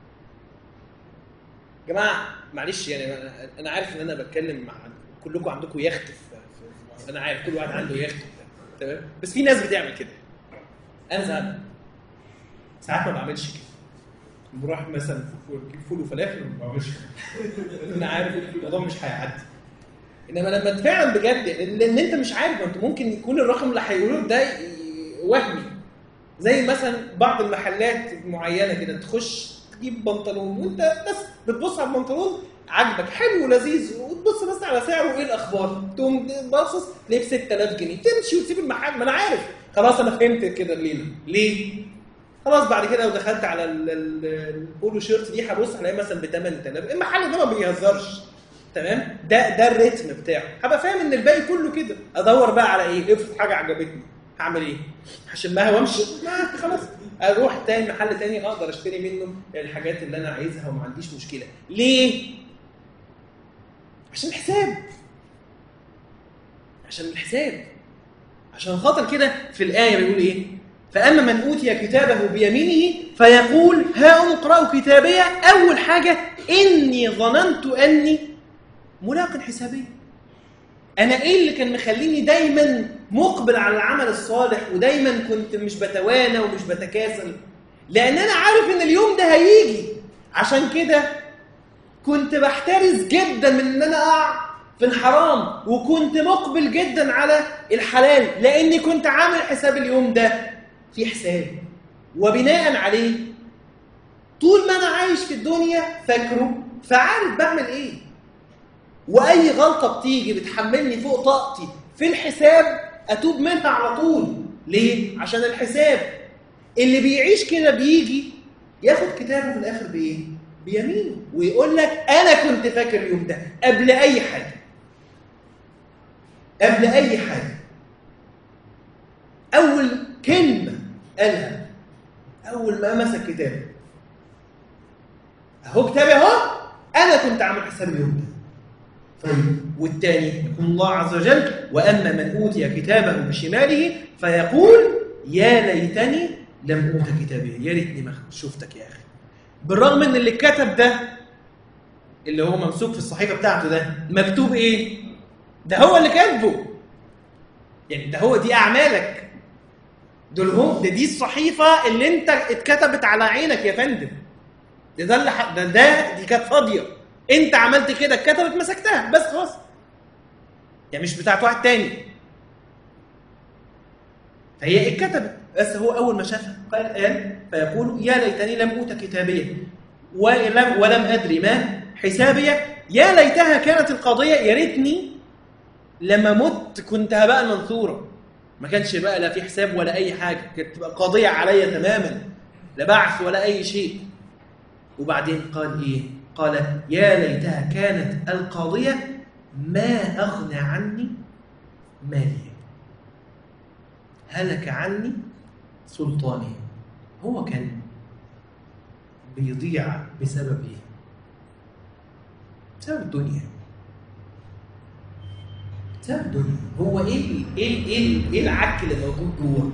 جماعه معلش يعني انا عارف ان انا بتكلم مع كلكم عندكم يخت في, في انا عارف كل واحد عنده يخت تمام، بس في ناس بتعمل كده. انا ساعات ساعات ما بعملش كده، بروح مثلا اجيب فول وفلافل وما بعملش كده. انا عارف الموضوع مش هيعدي، انما لما فعلا بجد لان انت مش عارف، انت ممكن يكون الرقم اللي هيقولوه ده وهمي. زي مثلا بعض المحلات معينه كده تخش تجيب بنطلون وانت بس بتبص على البنطلون عاجبك حلو ولذيذ وتبص بس على سعره وايه الاخبار، تقوم باصص تلاقيه ب ستة آلاف جنيه، تمشي وتسيب المحل. ما انا عارف خلاص انا فهمت كده الليله ليه. خلاص بعد كده لو دخلت على البولو شيرت دي هبص هلاقيه مثلا ب ثمانية آلاف. المحل ده ما بيهزرش تمام، ده ده الريتم بتاعه. هبقى فاهم ان الباقي كله كده. ادور بقى على ايه؟ افرض حاجه عجبتني هعمل ايه؟ هشمها وامشي؟ ما خلاص اروح تاني محل تاني اقدر اشتري منه الحاجات اللي انا عايزها وما عنديش مشكله. ليه؟ عشان الحساب، عشان الحساب عشان خاطر كده في الايه بيقول ايه؟ فاما من اوتي كتابه بيمينه فيقول ها اقرأوا كتابي. اول حاجه اني ظننت اني ملاق حسابي. انا ايه اللي كان مخليني دايما مقبل على العمل الصالح ودايما كنت مش بتوانى ومش بتكاسل؟ لان انا عارف ان اليوم ده هيجي. عشان كده كنت بحترز جدا من ان انا اقع في الحرام، وكنت مقبل جدا على الحلال لاني كنت عامل حساب اليوم ده في حساب، وبناء عليه طول ما انا عايش في الدنيا فاكره فعارف بعمل ايه. واي غلطه بتيجي بتحملني فوق طاقتي في الحساب اتوب منها على طول. ليه؟ عشان الحساب اللي بيعيش كده بيجي ياخد كتابه في الاخر بايه؟ بيمينه، ويقول لك انا كنت فاكر اليوم ده قبل اي حاجه، قبل اي حاجه. اول كلمه قالها اول ما مسك كتابه اهو كتابي اهو انا كنت عامل حساب اليوم ده. طيب والتاني يقول الله عز وجل واما من اوتي كتابه بشماله فيقول يا ليتني لم اوت كتابي، يا ريتني ما شفتك يا اخي. بالرغم ان اللي كتب ده اللي هو ممسوك في الصحيفه بتاعته ده مكتوب ايه؟ ده هو اللي كاتبه، يعني ده هو دي اعمالك، دول هم ده دي الصحيفه اللي انت اتكتبت على عينك يا فندم. ده ده اللي ده, ده دي كانت فاضيه، انت عملت كده اتكتبت مسكتها بس خلاص، يعني مش بتاعت واحد تاني. فهي اتكتبت بس هو اول ما شافها قال قال فيقول يا ليتني لم اوت كتابيه ولم ولم ادري ما حسابيه، يا ليتها كانت القضيه، يا ريتني لما مت كنت هبقى منثورا، ما كانش بقى لا في حساب ولا اي حاجه، كانت تبقى قضيه عليا تماما، لا بعث ولا اي شيء. وبعدين قال ايه؟ قال يا ليتها كانت القاضيه ما اغنى عني مالي هلك عني سلطاني. هو كان بيضيع بسبب ايه؟ بسبب الدنيا، بسبب الدنيا. هو ايه ايه ايه ايه العك اللي موجود جوه؟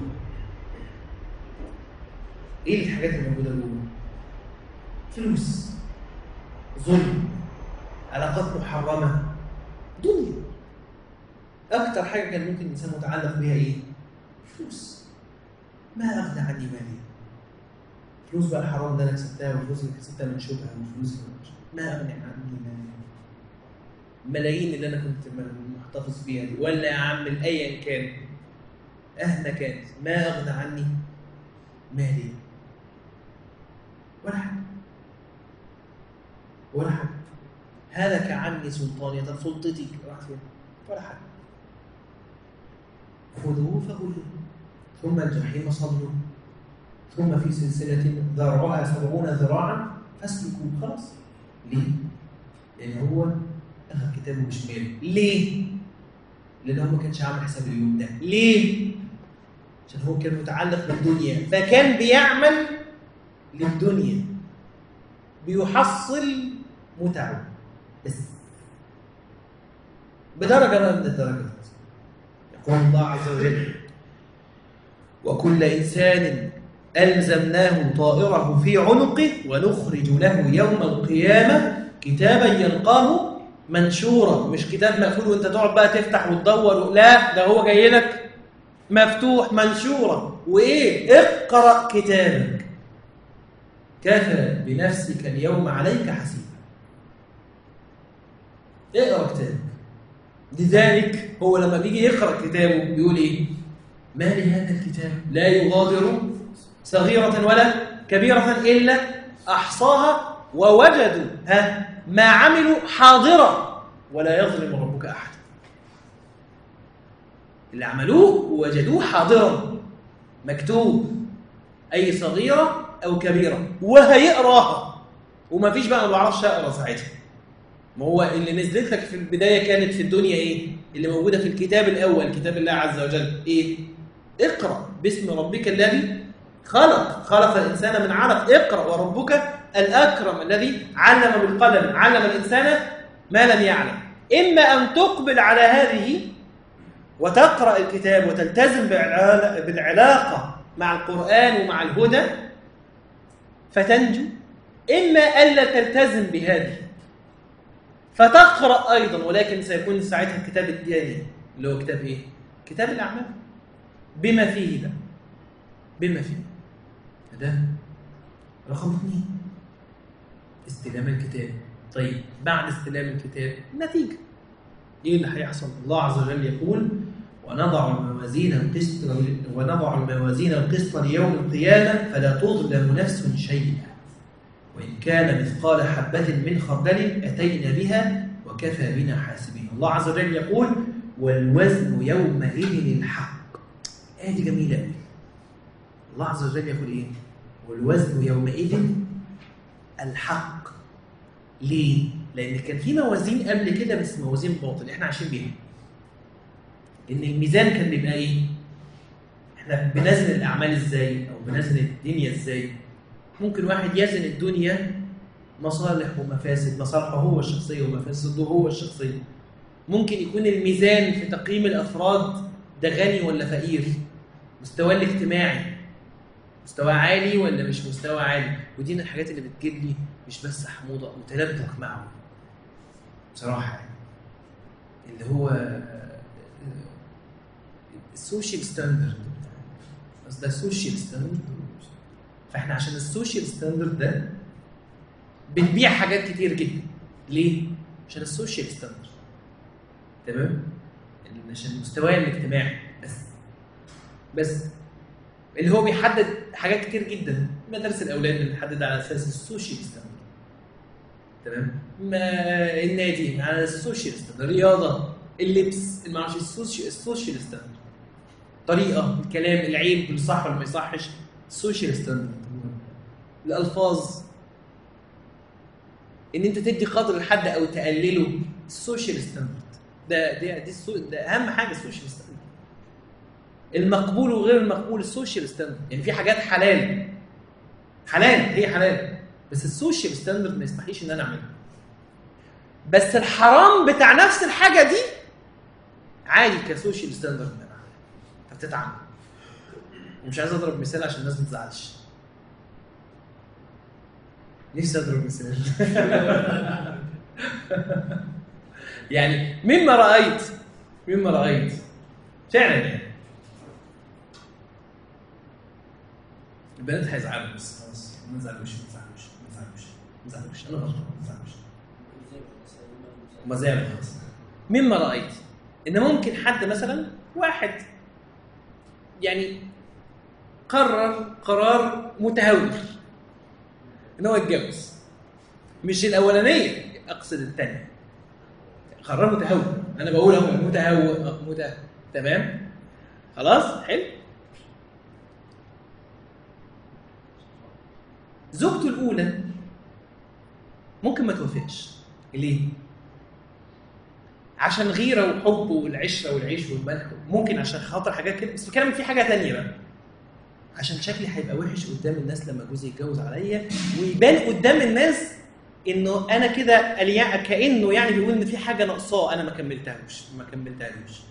ايه الحاجات اللي موجوده جوه؟ فلوس، ظلم، علاقات محرمه، دنيا. اكتر حاجه كان ممكن الانسان متعلق بها ايه؟ فلوس. ما اغنى عني مالي. فلوس بقى الحرام ده انا كسبتها، والفلوس اللي كسبتها من شبهه، والفلوس ما اغنى عني مالي. ملايين اللي انا كنت محتفظ بيها دي ولا اعمل ايا كان اهلا كانت، ما اغنى عني مالي ولا حاجه. ولا حاجه. هلك عني سلطاني، طب سلطتي راحت فين؟ ولا حاجه. خذوه فغلوه ثم الجحيم صلوه ثم في سلسله ذرعها سبعون ذراعا فاسلكوه. خلاص. ليه؟ لان هو اخذ كتابه بشماله. ليه؟ لان هو ما كانش عامل حساب اليوم ده. ليه؟ عشان هو كان متعلق بالدنيا، فكان بيعمل للدنيا، بيحصل متعه بس بدرجه ما من الدرجات. يقول الله عز وجل: وكل انسان الزمناه طائره في عنقه ونخرج له يوم القيامه كتابا يلقاه منشورا. مش كتاب مقفول وانت تقعد بقى تفتح وتدور، لا، ده هو جاي لك مفتوح منشورا. وايه؟ اقرأ كتابك كفى بنفسك اليوم عليك حسيبا. اقرأ كتابك. لذلك هو لما بيجي يقرأ كتابه بيقول ايه؟ ما لهذا الكتاب لا يغادر صغيرة ولا كبيرة إلا أحصاها ووجدوا ها ما عملوا حاضرا ولا يظلم ربك أحد. اللي عملوه ووجدوه حاضرا مكتوب، أي صغيرة أو كبيرة، وهيقراها. وما فيش بقى ما بعرفش أقرأ ساعتها. ما هو اللي نزلت لك في البداية كانت في الدنيا إيه؟ اللي موجودة في الكتاب الأول، كتاب الله عز وجل، إيه؟ اقرأ باسم ربك الذي خلق، خلق الإنسان من علق. اقرأ وربك الأكرم الذي علم بالقلم، علم الإنسان ما لم يعلم. إما أن تقبل على هذه وتقرأ الكتاب وتلتزم بالعلاقة مع القرآن ومع الهدى فتنجو، إما ألا تلتزم بهذه فتقرأ أيضا، ولكن سيكون ساعتها الكتاب الثاني اللي هو كتاب إيه؟ كتاب الأعمال بما فيه ده، بما فيه ده رقم اثنين استلام الكتاب. طيب بعد استلام الكتاب النتيجة ايه اللي هيحصل؟ الله عز وجل يقول: ونضع الموازين القسط ونضع الموازين القسط ليوم القيامة فلا تظلم نفس شيئا وإن كان مثقال حبة من خردل أتينا بها وكفى بنا حاسبين. الله عز وجل يقول: والوزن يومئذ الحق. آية دي جميلة قوي. الله عز وجل يقول إيه؟ والوزن يومئذ الحق. ليه؟ لأن كان في موازين قبل كده بس موازين باطل إحنا عايشين بيها. إن الميزان كان بيبقى إيه؟ إحنا بنزن الأعمال إزاي؟ أو بنزن الدنيا إزاي؟ ممكن واحد يزن الدنيا مصالح ومفاسد، مصالحه هو الشخصية ومفاسده هو الشخصية. ممكن يكون الميزان في تقييم الأفراد ده غني ولا فقير، مستواه الاجتماعي مستوى عالي ولا مش مستوى عالي. ودي من الحاجات اللي بتجيب لي مش بس حموضه وتلبك معه بصراحه، اللي هو السوشيال ستاندرد. بس ده سوشيال ستاندرد، فاحنا عشان السوشيال ستاندرد ده بنبيع حاجات كتير جدا. ليه؟ عشان السوشيال ستاندرد، تمام؟ عشان المستوى الاجتماعي بس بس اللي هو بيحدد حاجات كتير جدا. مدارس الاولاد بنحدد على اساس السوشيال ستاندرد، تمام؟ النادي على السوشيال ستاندرد، الرياضه، اللبس، المعرفش، السوشيال السوشيال ستاندرد، طريقه الكلام، العيب اللي صح ولا ما يصحش، السوشيال ستاندرد، الالفاظ، ان انت تدي قدر لحد او تقلله، السوشيال ستاندرد. ده ده دي السو... ده اهم حاجه السوشيال ستاندرد. المقبول وغير المقبول السوشيال ستاندرد. يعني في حاجات حلال حلال هي حلال بس السوشيال ستاندرد ما يستحيش ان انا اعملها. بس الحرام بتاع نفس الحاجه دي عادي كسوشيال ستاندرد فبتتعمل. ومش عايز اضرب مثال عشان الناس ما تزعلش. نفسي اضرب مثال. يعني مما رايت مما رايت فعلا يعني البنات هيزعلوا بس خلاص ما تزعلوش ما تزعلوش ما تزعلوش ما تزعلوش انا غلطان ما تزعلوش ما زعلوا خلاص. مما رايت ان ممكن حد مثلا واحد يعني قرر قرار متهور ان هو يتجوز، مش الاولانيه، اقصد الثانيه. قرار متهور، انا بقول اهو متهور متهور. تمام خلاص حلو. زوجته الاولى ممكن ما توافقش. ليه؟ عشان غيره وحب والعشره والعيش والملح، ممكن عشان خاطر حاجات كده، بس بتكلم في حاجه ثانيه بقى، عشان شكلي هيبقى وحش قدام الناس لما جوزي يتجوز عليا، ويبان قدام الناس انه انا كده كانه يعني بيقول ان في حاجه ناقصاه انا ما كملتهاش ما كملتهاش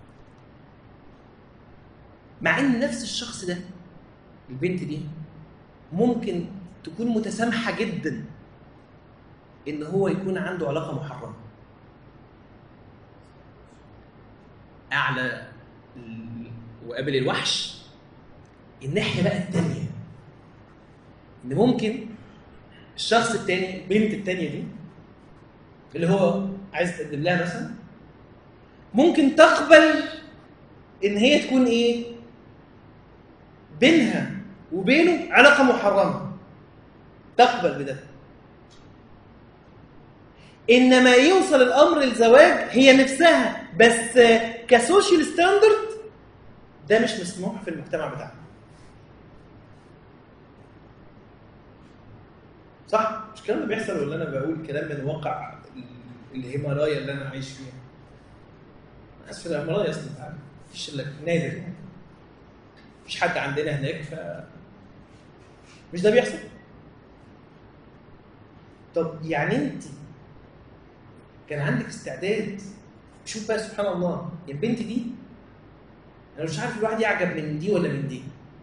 مع ان نفس الشخص ده، البنت دي، ممكن تكون متسامحه جدا ان هو يكون عنده علاقه محرمه. اعلى وقابل الوحش الناحيه بقى الثانيه، ان ممكن الشخص الثاني، البنت الثانيه دي اللي هو عايز تقدم لها مثلا، ممكن تقبل ان هي تكون ايه بينها وبينه علاقه محرمه، تقبل بده. انما يوصل الامر للزواج هي نفسها، بس كسوشيال ستاندرد ده مش مسموح في المجتمع بتاعنا. صح؟ مش الكلام ده بيحصل ولا انا بقول كلام من واقع الهيمالايا اللي انا عايش فيها؟ اسف، الهيمالايا اصلا مفيش الا نادر يعني، مفيش حد عندنا هناك، ف مش ده بيحصل. طب يعني انت كان عندك استعداد؟ شوف بقى سبحان الله، البنت دي انا مش عارف الواحد يعجب من دي ولا من دي.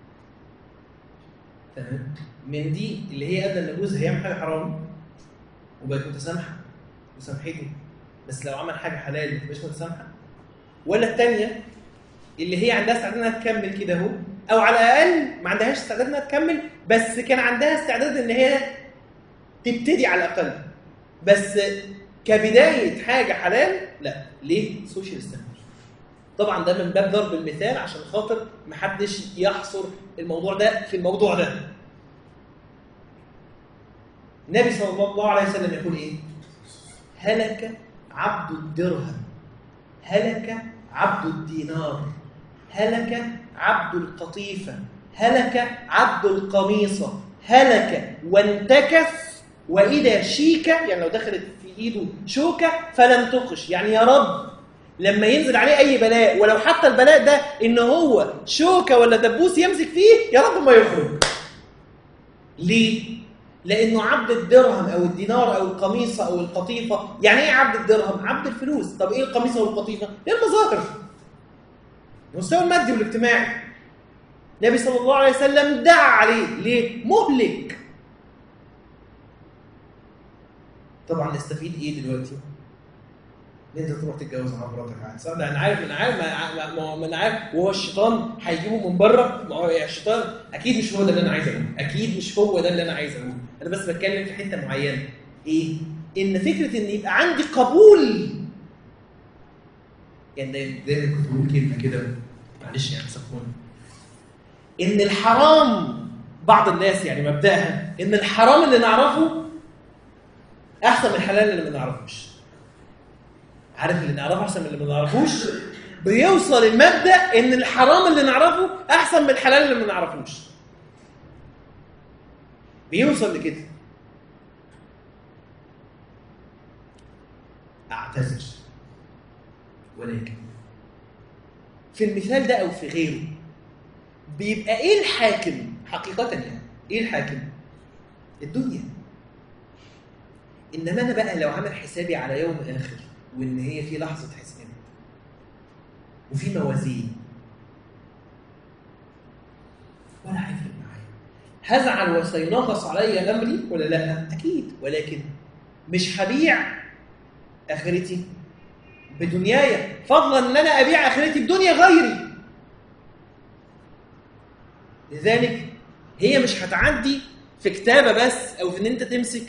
تمام؟ من دي اللي هي قادره ان جوزها هيعمل حاجه حرام وبقت متسامحه وسامحته، بس لو عمل حاجه حلال ما تبقاش متسامحه. ولا الثانيه اللي هي عندها استعداد انها تكمل كده اهو، او على الاقل ما عندهاش استعداد انها تكمل، بس كان عندها استعداد ان هي تبتدي على الاقل، بس كبدايه حاجه حلال لا. ليه؟ سوشيال ستاندرد. طبعا ده من باب ضرب المثال عشان خاطر محدش يحصر الموضوع ده في الموضوع ده. النبي صلى الله عليه وسلم يقول ايه؟ هلك عبد الدرهم، هلك عبد الدينار، هلك عبد القطيفة، هلك عبد القميصة، هلك وانتكس وإذا شيكة، يعني لو دخلت في إيده شوكة فلم تقش، يعني يا رب لما ينزل عليه أي بلاء، ولو حتى البلاء ده إن هو شوكة ولا دبوس يمسك فيه، يا رب ما يخرج. ليه؟ لأنه عبد الدرهم أو الدينار أو القميصة أو القطيفة. يعني إيه عبد الدرهم؟ عبد الفلوس. طب إيه القميصة والقطيفة؟ إيه المظاهر؟ المستوى المادي والاجتماعي. النبي صلى الله عليه وسلم دعا عليه. ليه؟ مهلك. طبعا نستفيد إيه دلوقتي؟ ان انت تروح تتجوز على مراتك عادي. صح؟ ده انا عارف انا عارف ما ما انا عارف، وهو الشيطان هيجيبه من بره. ما هو الشيطان اكيد مش هو ده اللي انا عايز اقوله، اكيد مش هو ده اللي انا عايز اقوله. انا بس بتكلم في حته معينه. ايه؟ ان فكره ان يبقى عندي قبول، يعني دايما كنت بقول كلمه كده، معلش يعني سامحوني، ان الحرام بعض الناس يعني مبدأها ان الحرام اللي نعرفه احسن من الحلال اللي ما نعرفوش. عارف اللي نعرفه احسن من اللي ما نعرفوش؟ بيوصل المبدأ ان الحرام اللي نعرفه احسن من الحلال اللي ما نعرفوش. بيوصل لكده. اعتذر، ولكن في المثال ده او في غيره بيبقى ايه الحاكم حقيقة؟ يعني ايه الحاكم؟ الدنيا. انما انا بقى لو عامل حسابي على يوم اخر، وان هي في لحظه حساب وفي موازين، ولا هيفرق معايا. هزعل وسينغص علي امري ولا لا؟ اكيد، ولكن مش هبيع اخرتي بدنياي، فضلا ان انا ابيع اخرتي بدنيا غيري. لذلك هي مش هتعدي في كتابه بس، او في ان انت تمسك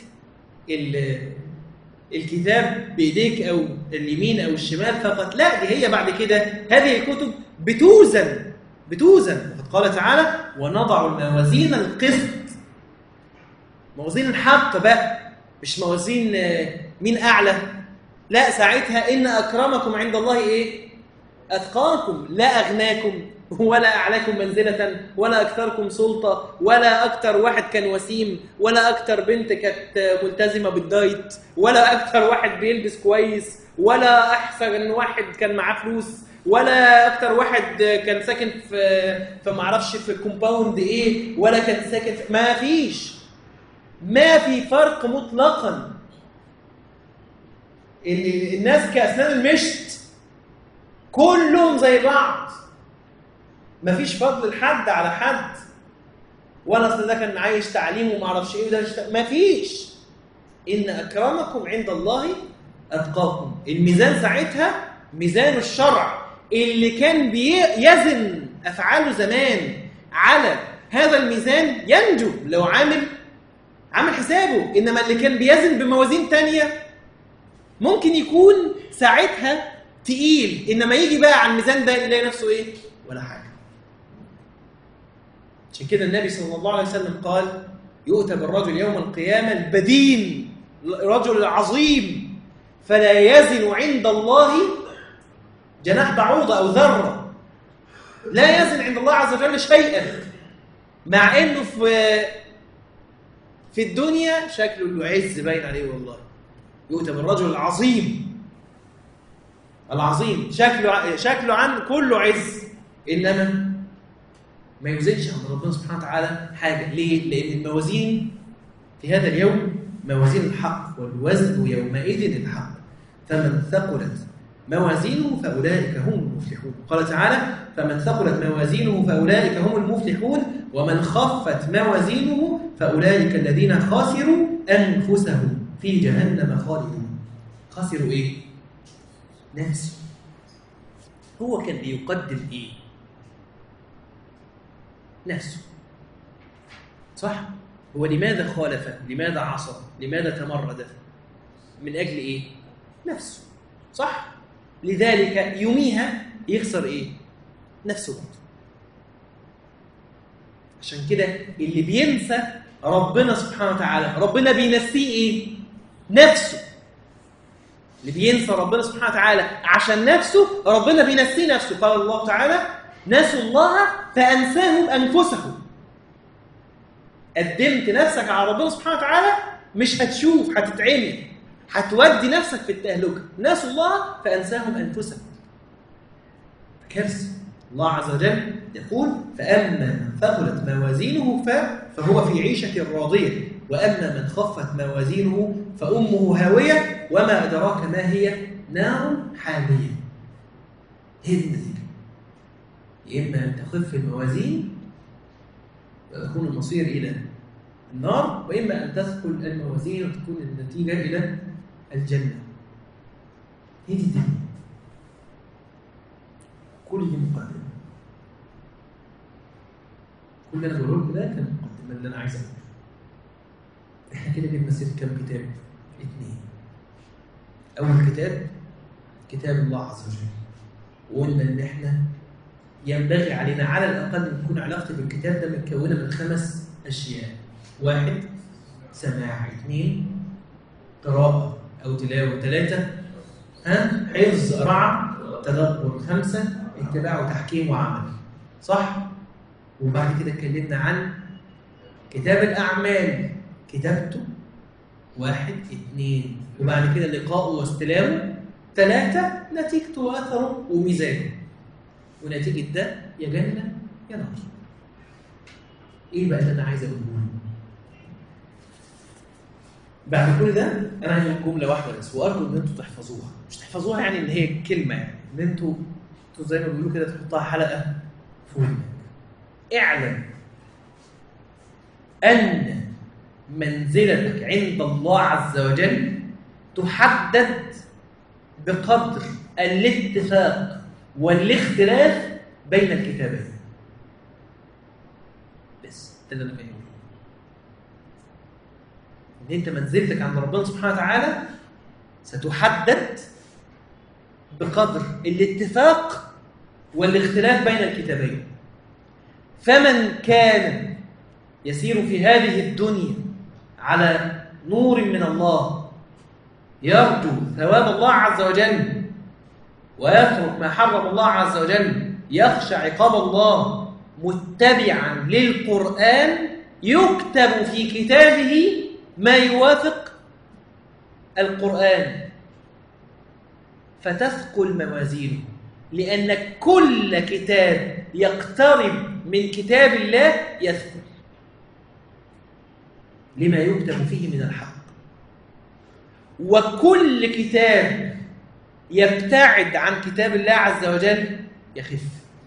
الكتاب بايديك او اليمين او الشمال فقط. لا، دي هي بعد كده هذه الكتب بتوزن بتوزن وقد قال تعالى: ونضع الموازين القسط، موازين الحق بقى، مش موازين مين اعلى، لا ساعتها ان اكرمكم عند الله ايه؟ اتقاكم، لا اغناكم ولا اعلاكم منزله ولا اكثركم سلطه ولا اكثر واحد كان وسيم ولا اكثر بنت كانت ملتزمه بالدايت ولا اكثر واحد بيلبس كويس ولا احسن واحد كان معاه فلوس ولا اكتر واحد كان ساكن في في ما اعرفش في كومباوند ايه ولا كان ساكن في، ما فيش، ما في فرق مطلقا. الناس كاسنان المشط كلهم زي بعض، ما فيش فضل لحد على حد، ولا اصل ده كان عايش تعليم وما اعرفش ايه وده ما فيش. ان اكرمكم عند الله اتقاكم. الميزان ساعتها ميزان الشرع اللي كان بيزن افعاله زمان على هذا الميزان ينجو لو عامل عامل حسابه. انما اللي كان بيزن بموازين تانية ممكن يكون ساعتها تقيل، انما يجي بقى على الميزان ده يلاقي نفسه ايه؟ ولا حاجه. عشان كده النبي صلى الله عليه وسلم قال: يؤتى بالرجل يوم القيامه البدين، رجل عظيم، فلا يزن عند الله جناح بعوضة أو ذرة، لا يزن عند الله عز وجل شيئا، مع أنه في في الدنيا شكله العز باين عليه. والله يؤتى بالرجل العظيم، العظيم شكله شكله عن كله عز، إنما ما يوزنش عند ربنا سبحانه وتعالى حاجة. ليه؟ لأن الموازين في هذا اليوم موازين الحق، والوزن يومئذ الحق، فمن ثقلت موازينه فأولئك هم المفلحون. قال تعالى: فمن ثقلت موازينه فأولئك هم المفلحون، ومن خفت موازينه فأولئك الذين خسروا أنفسهم في جهنم خالدون. خسروا إيه؟ نفسه. هو كان بيقدم إيه؟ نفسه، صح؟ هو لماذا خالف؟ لماذا عصى؟ لماذا تمرد؟ من أجل إيه؟ نفسه، صح؟ لذلك يوميها يخسر إيه؟ نفسه برضه. عشان كده اللي بينسى ربنا سبحانه وتعالى ربنا بينسيه إيه؟ نفسه. اللي بينسى ربنا سبحانه وتعالى عشان نفسه ربنا بينسيه نفسه. قال الله تعالى: نسوا الله فأنساهم أنفسهم. قدمت نفسك على ربنا سبحانه وتعالى مش هتشوف، هتتعمي، هتودي نفسك في التهلكة. نسوا الله فأنساهم أنفسهم. كارثة. الله عز وجل يقول: فأما من ثقلت موازينه فهو في عيشة راضية، وأما من خفت موازينه فأمه هاوية، وما أدراك ما هي؟ نار حامية. هي دي النتيجة. إما أن تخف الموازين ويكون المصير إلى النار، وإما أن تثقل الموازين وتكون النتيجة إلى الجنة. هي دي الدنيا. كل دي مقدمة. كل اللي أنا بقوله لكم ده كان مقدمة اللي أنا عايز أقوله. إحنا كده جبنا سيرة كام كتاب؟ اثنين. أول كتاب كتاب الله عز وجل، وقلنا إن إحنا ينبغي علينا على الأقل أن تكون علاقتي بالكتاب ده متكونة من خمس أشياء: واحد، سماع; اثنين، قراءة أو تلاوة; ثلاثة، ها حفظ أربعة، تدبر; خمسة، اتباع وتحكيم وعمل. صح؟ وبعد كده اتكلمنا عن كتاب الأعمال، كتابته واحد، اثنين، وبعد كده لقاءه واستلامه، ثلاثة، نتيجته وأثره وميزانه. ونتيجة ده يا جنة يا نار. إيه بقى اللي أنا عايز أقوله؟ بعد كل ده أنا هقول جملة واحدة بس، وأرجو إن أنتوا تحفظوها. مش تحفظوها يعني إن هي كلمة، يعني إن أنتوا أنتوا زي ما بيقولوا كده تحطها حلقة في ودنك. اعلم أن منزلتك عند الله عز وجل تحدد بقدر الاتفاق والاختلاف بين الكتابين. بس ده اللي انا فاهمه، ان انت منزلتك عند ربنا سبحانه وتعالى ستحدد بقدر الاتفاق والاختلاف بين الكتابين. فمن كان يسير في هذه الدنيا على نور من الله يرجو ثواب الله عز وجل ويترك ما حرم الله عز وجل، يخشى عقاب الله متبعا للقرآن، يكتب في كتابه ما يوافق القرآن فتثقل موازينه، لأن كل كتاب يقترب من كتاب الله يثقل لما يكتب فيه من الحق، وكل كتاب يبتعد عن كتاب الله عز وجل يخف.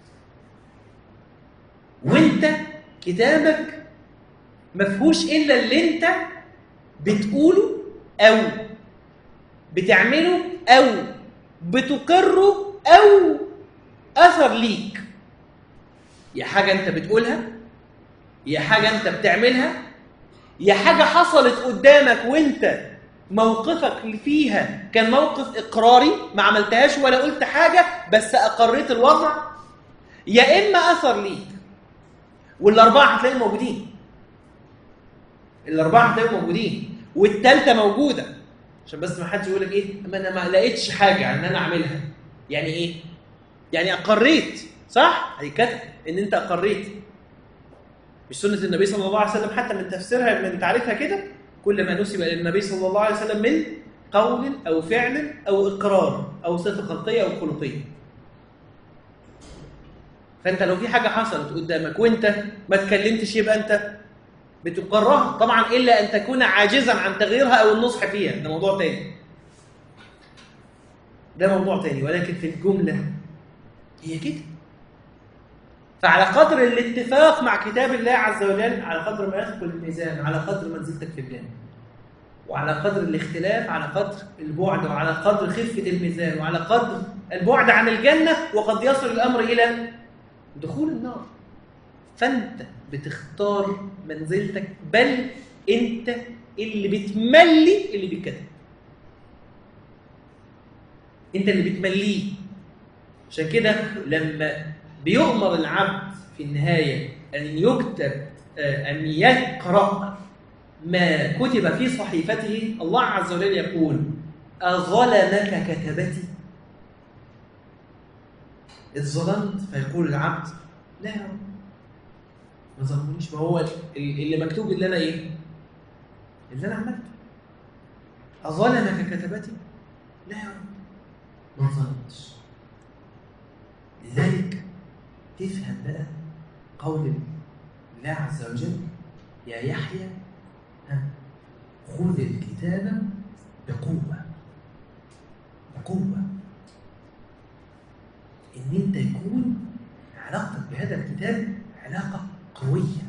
وانت كتابك مفهوش إلا اللي انت بتقوله أو بتعمله أو بتقره أو أثر ليك، يا حاجة انت بتقولها، يا حاجة انت بتعملها، يا حاجة حصلت قدامك وانت موقفك فيها كان موقف إقراري ما عملتهاش ولا قلت حاجة بس أقريت الوضع، يا إما أثر ليك. والأربعة هتلاقيهم موجودين، الأربعة هتلاقيهم موجودين، والثالثة موجودة، عشان بس ما حدش يقول لك إيه أما أنا ما لقيتش حاجة إن أنا أعملها. يعني إيه؟ يعني أقريت، صح؟ هيكتب إن أنت أقريت. مش سنة النبي صلى الله عليه وسلم حتى من تفسيرها من تعريفها كده، كل ما نسب إلى النبي صلى الله عليه وسلم من قول أو فعل أو إقرار أو صفة خلقية أو خلقية. فأنت لو في حاجة حصلت قدامك وأنت ما تكلمتش يبقى أنت بتقرها طبعا، إلا أن تكون عاجزا عن تغييرها أو النصح فيها، ده موضوع تاني، ده موضوع تاني. ولكن في الجملة هي كده. فعلى قدر الاتفاق مع كتاب الله عز وجل، على قدر ما يثقل الميزان، على قدر منزلتك في الجنة، وعلى قدر الاختلاف على قدر البعد، وعلى قدر خفة الميزان، وعلى قدر البعد عن الجنة، وقد يصل الأمر إلى دخول النار. فأنت بتختار منزلتك، بل أنت اللي بتملي اللي بيتكتب، أنت اللي بتمليه. عشان كده لما بيؤمر العبد في النهاية أن يكتب أن يقرأ ما كتب في صحيفته، الله عز وجل يقول أظلمك كتبتي؟ إذ ظلمت فيقول العبد لا يا رب ما ظلمونيش، ما هو اللي مكتوب اللي أنا إيه؟ اللي أنا عملته. أظلمك كتبتي؟ لا يا رب ما ظلمتش. لذلك تفهم بقى قول الله عز وجل يا يحيى خذ الكتاب بقوة، بقوة، إن أنت يكون علاقتك بهذا الكتاب علاقة قوية،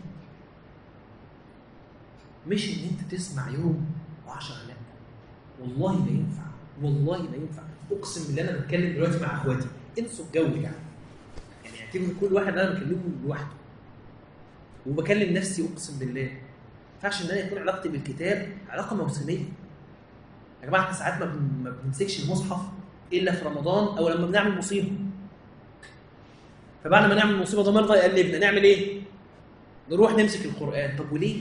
مش إن أنت تسمع يوم وعشرة لا، والله ما ينفع، والله ما ينفع. أقسم بالله أنا بتكلم دلوقتي مع أخواتي، انسوا الجو يعني، يعني اعتبروا كل واحد أنا بكلمه لوحده، وبكلم نفسي أقسم بالله. ما ينفعش إن أنا يكون علاقتي بالكتاب علاقة موسمية. يا جماعة إحنا ساعات ما بنمسكش المصحف إلا في رمضان أو لما بنعمل مصيبة. فبعد ما نعمل مصيبة ده مرضى يقلبنا، نعمل إيه؟ نروح نمسك القرآن. طب وليه؟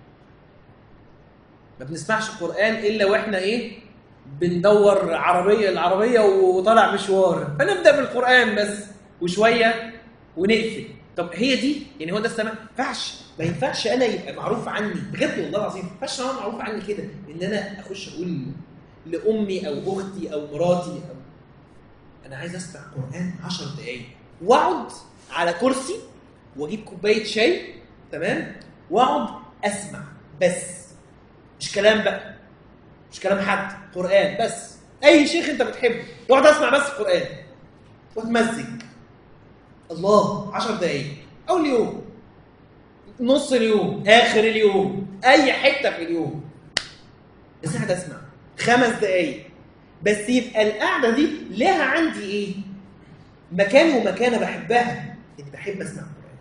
ما بنسمعش القرآن إلا وإحنا إيه؟ بندور عربية العربية وطلع مشوار، فنبدأ بالقرآن بس وشوية ونقفل. طب هي دي يعني هو ده السماء؟ ما ينفعش، ما ينفعش أنا يبقى معروف عني بجد والله العظيم، ما ينفعش أنا معروف عني كده إن أنا أخش أقول لأمي أو أختي أو مراتي أو أنا عايز أسمع قرآن عشر دقايق، وأقعد على كرسي وأجيب كوباية شاي تمام وأقعد أسمع بس، مش كلام بقى، مش كلام حد، قرآن بس، أي شيخ أنت بتحبه وأقعد أسمع بس قرآن وأتمزج. الله عشر دقايق أول يوم، نص اليوم، آخر اليوم، أي حتة في اليوم، بس قاعد أسمع خمس دقايق بس، يبقى القعدة دي لها عندي إيه؟ مكان ومكانة بحبها، إني بحب أسمع القرآن،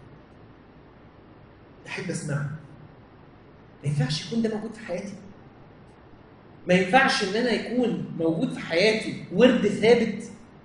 بحب أسمعه. ما ينفعش يكون ده موجود في حياتي، ما ينفعش إن أنا يكون موجود في حياتي ورد ثابت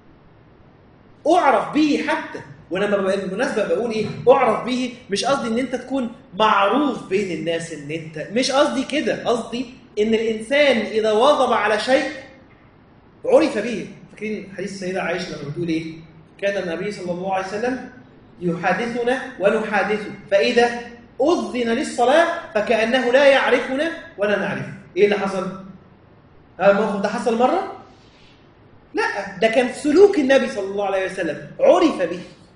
أعرف به حتى. ولما بالمناسبة بقول إيه أعرف به، مش قصدي إن أنت تكون معروف بين الناس، إن أنت مش قصدي كده، قصدي ان الانسان اذا واظب على شيء عرف به. فاكرين حديث السيده عائشه لما بتقول ايه؟ كان النبي صلى الله عليه وسلم يحادثنا ونحادثه، فاذا اذن للصلاه فكانه لا يعرفنا ولا نعرفه. ايه اللي حصل؟ هذا الموقف ده حصل مره؟ لا، ده كان سلوك النبي صلى الله عليه وسلم، عرف به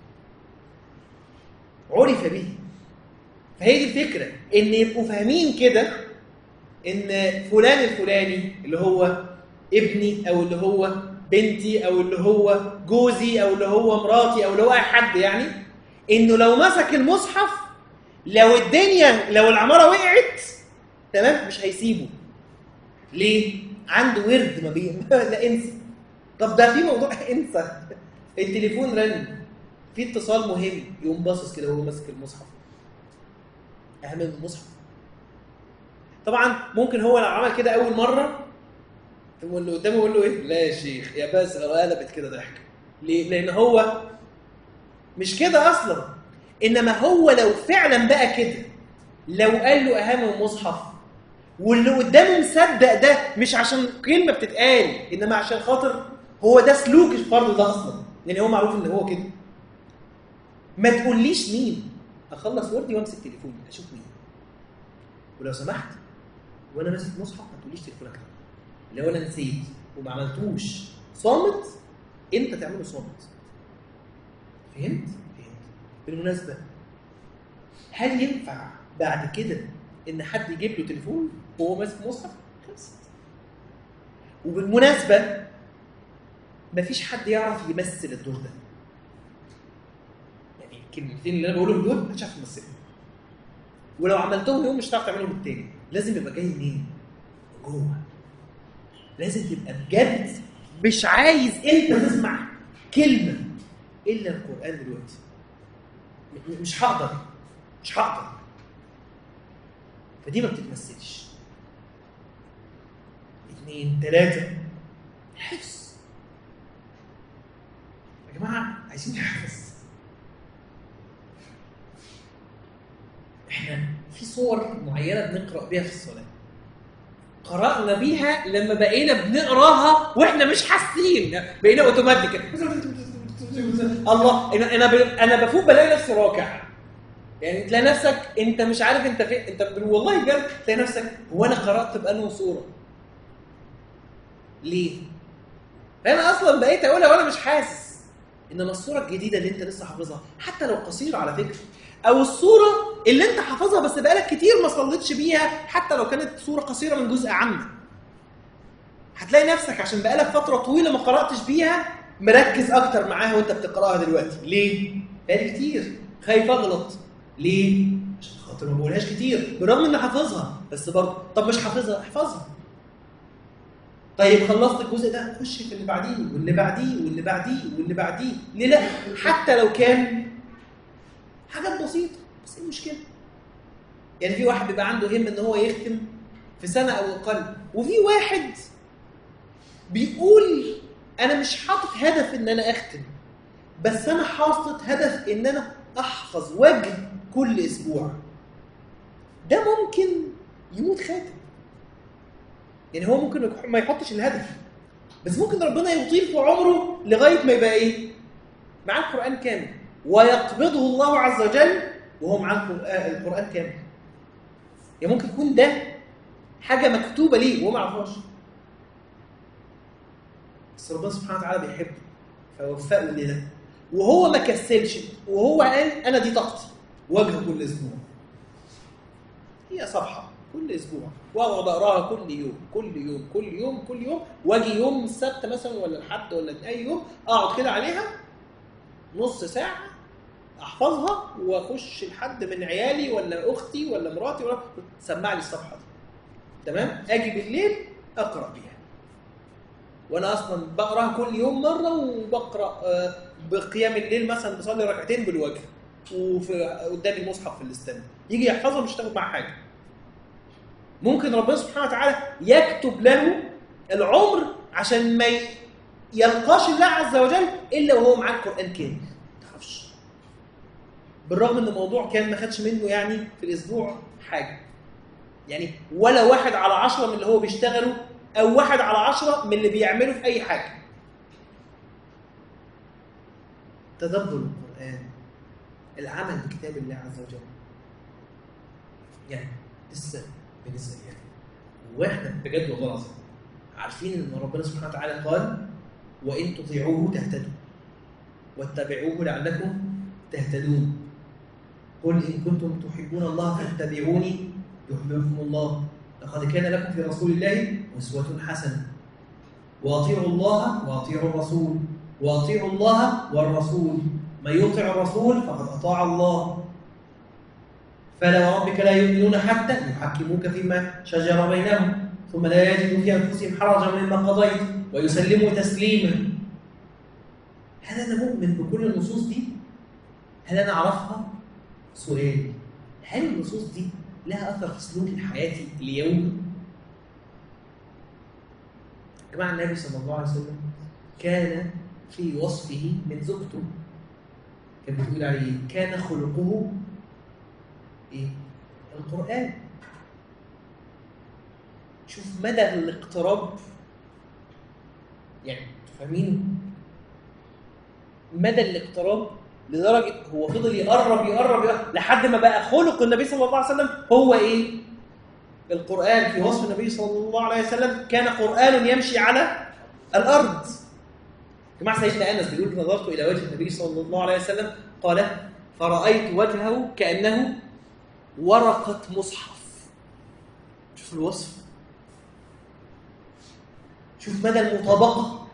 عرف به. فهي دي الفكره، ان يبقوا فاهمين كده ان فلان الفلاني اللي هو ابني او اللي هو بنتي او اللي هو جوزي او اللي هو مراتي او اللي هو اي حد، يعني انه لو مسك المصحف لو الدنيا لو العماره وقعت تمام مش هيسيبه. ليه؟ عنده ورد ما بين لا انسى. طب ده في موضوع انسى، التليفون رن في اتصال مهم، يقوم باصص كده وهو ماسك المصحف، اهم من المصحف. طبعا ممكن هو لو عمل كده اول مره واللي قدامه يقول له ايه؟ لا يا شيخ يا بس لو قلبت كده ضحك. ليه؟ لان هو مش كده اصلا. انما هو لو فعلا بقى كده، لو قال له اهم من المصحف واللي قدامه مصدق ده، مش عشان كلمه بتتقال انما عشان خاطر هو ده سلوك الفرد ده اصلا، يعني هو معروف ان هو كده. ما تقوليش مين، اخلص وردي وامسك تليفوني اشوف مين. ولو سمحت وانا ماسك مصحف ما تقوليش تليفونك. لو انا نسيت وما عملتوش صامت، انت تعمله صامت. فهمت؟ فهمت. بالمناسبه، هل ينفع بعد كده ان حد يجيب له تليفون وهو ماسك مصحف؟ خلصت. وبالمناسبه مفيش حد يعرف يمثل الدور ده. يعني الكلمتين اللي انا بقولهم دول مش هتعرف تمثلهم، ولو عملتهم يوم مش هتعرف تعملهم التاني. لازم يبقى جاي منين؟ جوه. لازم تبقى بجد مش عايز انت تسمع كلمه الا القران دلوقتي. مش هقدر مش هقدر فدي ما بتتمثلش. اثنين ثلاثه حفظ. يا جماعه عايزين نحفظ. احنا في صور معينه بنقرا بيها في الصلاه، قرأنا بيها لما بقينا بنقراها واحنا مش حاسين، بقينا اوتوماتيك. الله، انا انا انا بفوق بلاقي نفسي راكع. يعني تلاقي نفسك انت مش عارف انت فين، انت والله بجد تلاقي نفسك هو انا قرأت بأنه صورة ليه؟ فانا اصلا بقيت اقولها وانا مش حاسس. انما الصورة الجديدة اللي انت لسه حافظها حتى لو قصيرة على فكرة، او الصورة اللي انت حافظها بس بقالك كتير ما صليتش بيها حتى لو كانت صورة قصيرة من جزء عامة، هتلاقي نفسك عشان بقالك فترة طويلة ما قرأتش بيها مركز اكتر معاها وانت بتقرأها دلوقتي. ليه؟ بقالي كتير خايف اغلط. ليه؟ عشان خاطر ما بقولهاش كتير بالرغم اني حافظها بس برضه. طب مش حافظها احفظها. طيب خلصت الجزء ده خش في اللي بعديه واللي بعديه واللي بعديه واللي بعديه. ليه لا؟ حتى لو كان حاجات بسيطة بس ايه المشكلة؟ يعني في واحد بيبقى عنده هم ان هو يختم في سنة او اقل، وفي واحد بيقول انا مش حاطط هدف ان انا اختم، بس انا حاطط هدف ان انا احفظ وجه كل اسبوع. ده ممكن يموت خاتم. يعني هو ممكن ما يحطش الهدف، بس ممكن ربنا يطيل في عمره لغاية ما يبقى ايه؟ معاه القرآن كامل، ويقبضه الله عز وجل وهو معاه القرآن كامل. يعني ممكن يكون ده حاجة مكتوبة ليه وهو ما عرفهاش، بس ربنا سبحانه وتعالى بيحبه فوفقه لده، وهو ما كسلش، وهو قال أنا دي طاقتي وجه كل أسبوع. هي صفحة كل أسبوع وأقعد أقراها كل يوم كل يوم كل يوم كل يوم، وأجي يوم السبت مثلا ولا الحد ولا أي يوم أقعد كده عليها نص ساعة أحفظها، وأخش لحد من عيالي ولا أختي ولا مراتي ولا تسمع لي الصفحة دي. تمام؟ أجي بالليل أقرأ بيها، وأنا أصلا بقرأها كل يوم مرة، وبقرأ بقيام الليل مثلا بصلي ركعتين بالوجه وفي قدامي المصحف في الاستند. يجي يحفظها مش هتاخد معاه حاجة. ممكن ربنا سبحانه وتعالى يكتب له العمر عشان ما يلقاش الله عز وجل إلا وهو معاه القرآن كامل. ما تعرفش، بالرغم ان الموضوع كان ما خدش منه يعني في الاسبوع حاجه. يعني ولا واحد على عشرة من اللي هو بيشتغله أو واحد على عشرة من اللي بيعمله في أي حاجة. تدبر القرآن، العمل بكتاب الله عز وجل. يعني لسه بنسأل يعني واحنا بجد والله العظيم عارفين ان ربنا سبحانه وتعالى قال وإن تطيعوه تهتدوا واتبعوه لعلكم تهتدون. قل إن كنتم تحبون الله فاتبعوني يحببكم الله لقد كان لكم في رسول الله أسوة حسنة وأطيعوا الله وأطيعوا الرسول وأطيعوا الله والرسول من يطع الرسول فقد أطاع الله فلا وربك لا يؤمنون حتى يحكموك فيما شجر بينهم ثم لا يجدوا في أنفسهم حرجا مما قضيت ويسلموا تسليما. هل أنا مؤمن بكل النصوص دي؟ هل أنا أعرفها؟ سؤال: هل النصوص دي لها أثر في سلوك حياتي اليومي؟ جماعة النبي صلى الله عليه وسلم كان في وصفه من زوجته كان بتقول عليه كان خلقه إيه؟ القرآن. شوف مدى الاقتراب، يعني فاهمين مدى الاقتراب لدرجة هو فضل يقرب يقرب يقرب لحد ما بقى خلق النبي صلى الله عليه وسلم هو إيه؟ القرآن. في وصف النبي صلى الله عليه وسلم كان قرآن يمشي على الأرض. جماعة سيدنا أنس بيقول نظرت إلى وجه النبي صلى الله عليه وسلم قال فرأيت وجهه كأنه ورقة مصحف. شوف الوصف، شوف مدى المطابقة،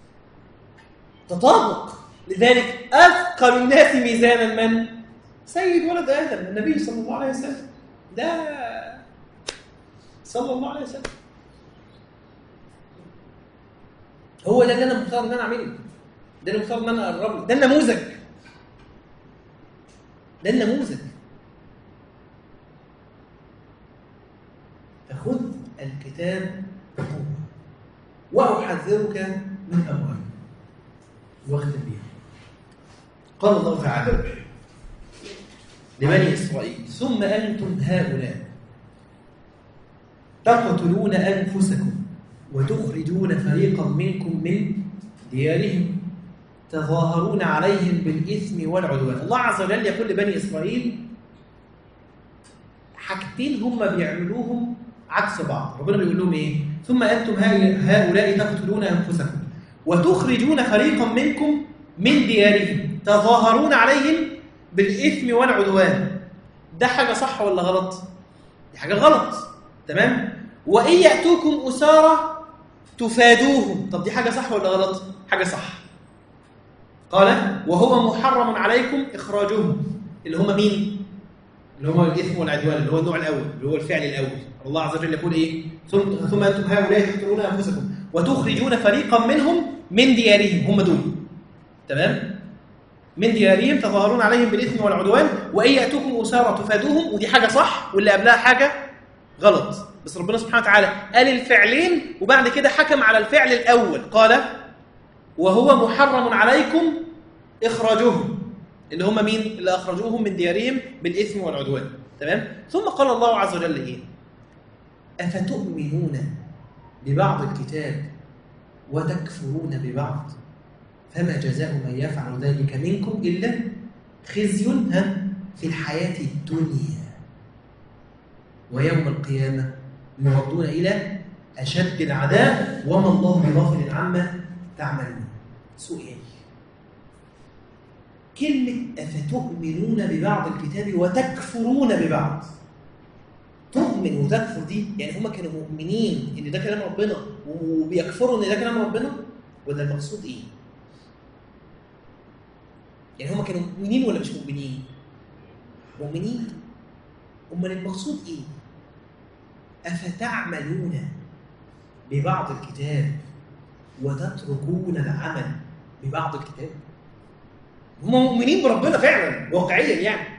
تطابق. لذلك أثقل الناس ميزانا من؟ سيد ولد آدم النبي صلى الله عليه وسلم. ده صلى الله عليه وسلم هو ده اللي أنا مختار إن أنا أعمله، ده اللي مختار إن أنا أقرب له، ده النموذج، ده النموذج. فخذ الكتاب بقوة وأحذرك من أمرين واختم بها. قال الله تعالى لبني إسرائيل ثم أنتم هؤلاء تقتلون أنفسكم وتخرجون فريقا منكم من ديارهم تظاهرون عليهم بالإثم والعدوان. الله عز وجل يقول لبني إسرائيل حاجتين هم بيعملوهم عكس بعض. ربنا بيقول لهم إيه؟ ثم أنتم هؤلاء تقتلون أنفسكم وتخرجون فريقا منكم من ديارهم تظاهرون عليهم بالإثم والعدوان. ده حاجة صح ولا غلط؟ دي حاجة غلط، تمام؟ وإن يأتوكم أسارى تفادوهم. طب دي حاجة صح ولا غلط؟ حاجة صح. قال وهو محرم عليكم إخراجهم، اللي هم مين؟ اللي هم الإثم والعدوان، اللي هو النوع الأول، اللي هو الفعل الأول. الله عز وجل يقول إيه؟ ثم, ثم أنتم هؤلاء تقتلون أنفسكم وتخرجون فريقا منهم من ديارهم، هم دول، تمام؟ من ديارهم تظاهرون عليهم بالإثم والعدوان وإن يأتوكم أسارى تفادوهم. ودي حاجة صح، واللي قبلها حاجة غلط. بس ربنا سبحانه وتعالى قال الفعلين وبعد كده حكم على الفعل الأول. قال وهو محرم عليكم إخراجهم، اللي هم مين؟ اللي أخرجوهم من ديارهم بالإثم والعدوان، تمام؟ ثم قال الله عز وجل إيه؟ أفتؤمنون ببعض الكتاب وتكفرون ببعض فما جزاء من يفعل ذلك منكم إلا خزي في الحياة الدنيا ويوم القيامة يردون إلى أشد العذاب وما الله بغافل عما تعملون. سؤال: كلمة أفتؤمنون ببعض الكتاب وتكفرون ببعض، تؤمن وتكفر دي يعني هم كانوا مؤمنين إن ده كلام ربنا وبيكفروا إن ده كلام ربنا، ولا المقصود إيه؟ يعني هم كانوا مؤمنين ولا مش مؤمنين؟ مؤمنين. أمال المقصود إيه؟ أفتعملون ببعض الكتاب وتتركون العمل ببعض الكتاب. هم مؤمنين بربنا فعلا واقعيا، يعني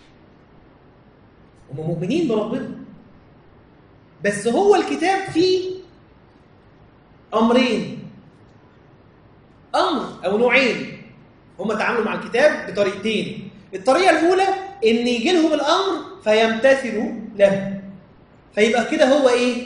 هم مؤمنين بربنا، بس هو الكتاب فيه أمرين، أمر أو نوعين. هم تعاملوا مع الكتاب بطريقتين. الطريقة الأولى إن يجي لهم الأمر فيمتثلوا له، فيبقى كده هو ايه؟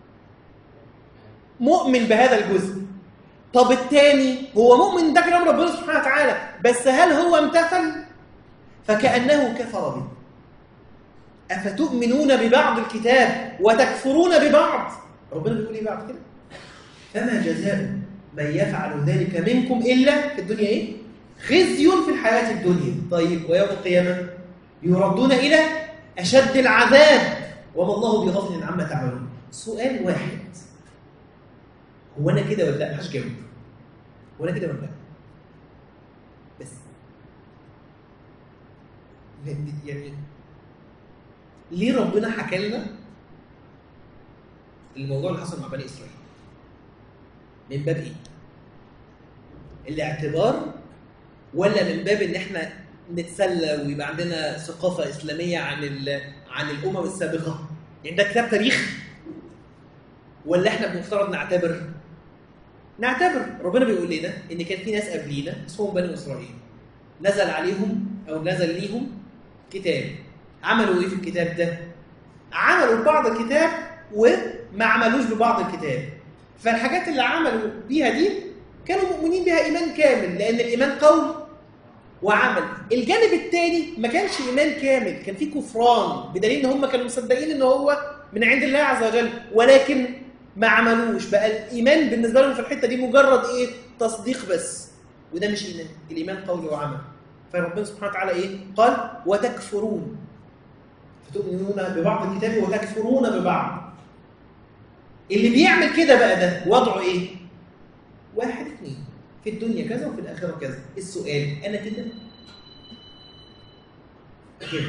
مؤمن بهذا الجزء. طب الثاني هو مؤمن ده كلام ربنا سبحانه وتعالى، بس هل هو امتثل؟ فكأنه كفر به. أفتؤمنون ببعض الكتاب وتكفرون ببعض؟ ربنا بيقول ايه بعد كده؟ فما جزاء من يفعل ذلك منكم إلا في الدنيا ايه؟ خزي في الحياة الدنيا. طيب ويوم القيامة يردون إلى أشد العذاب وما الله بغافل عما تعملون. سؤال واحد، هو أنا كده ولا لا؟ محدش جاوب. هو أنا كده ولا لا؟ بس يعني ليه ربنا حكى لنا الموضوع اللي حصل مع بني إسرائيل؟ من باب إيه؟ الاعتبار ولا من باب إن إحنا نتسلى ويبقى عندنا ثقافة إسلامية عن عن الأمم السابقة؟ يعني ده كتاب تاريخ ولا إحنا بنفترض نعتبر؟ نعتبر. ربنا بيقول لنا إن كان في ناس قبلينا اسمهم بني إسرائيل نزل عليهم أو نزل ليهم كتاب. عملوا إيه في الكتاب ده؟ عملوا بعض الكتاب وما عملوش ببعض الكتاب. فالحاجات اللي عملوا بيها دي كانوا مؤمنين بها إيمان كامل، لأن الإيمان قول وعمل. الجانب الثاني ما كانش إيمان كامل، كان فيه كفران، بدليل إن هم كانوا مصدقين إن هو من عند الله عز وجل، ولكن ما عملوش. بقى الإيمان بالنسبة لهم في الحتة دي مجرد إيه؟ تصديق بس، وده مش إيمان. الإيمان قول وعمل. فربنا سبحانه وتعالى إيه؟ قال وتكفرون، فتؤمنون ببعض الكتاب وتكفرون ببعض. اللي بيعمل كده بقى ده وضعه إيه؟ واحد اثنين، في الدنيا كذا وفي الآخرة كذا. السؤال، أنا كده كده.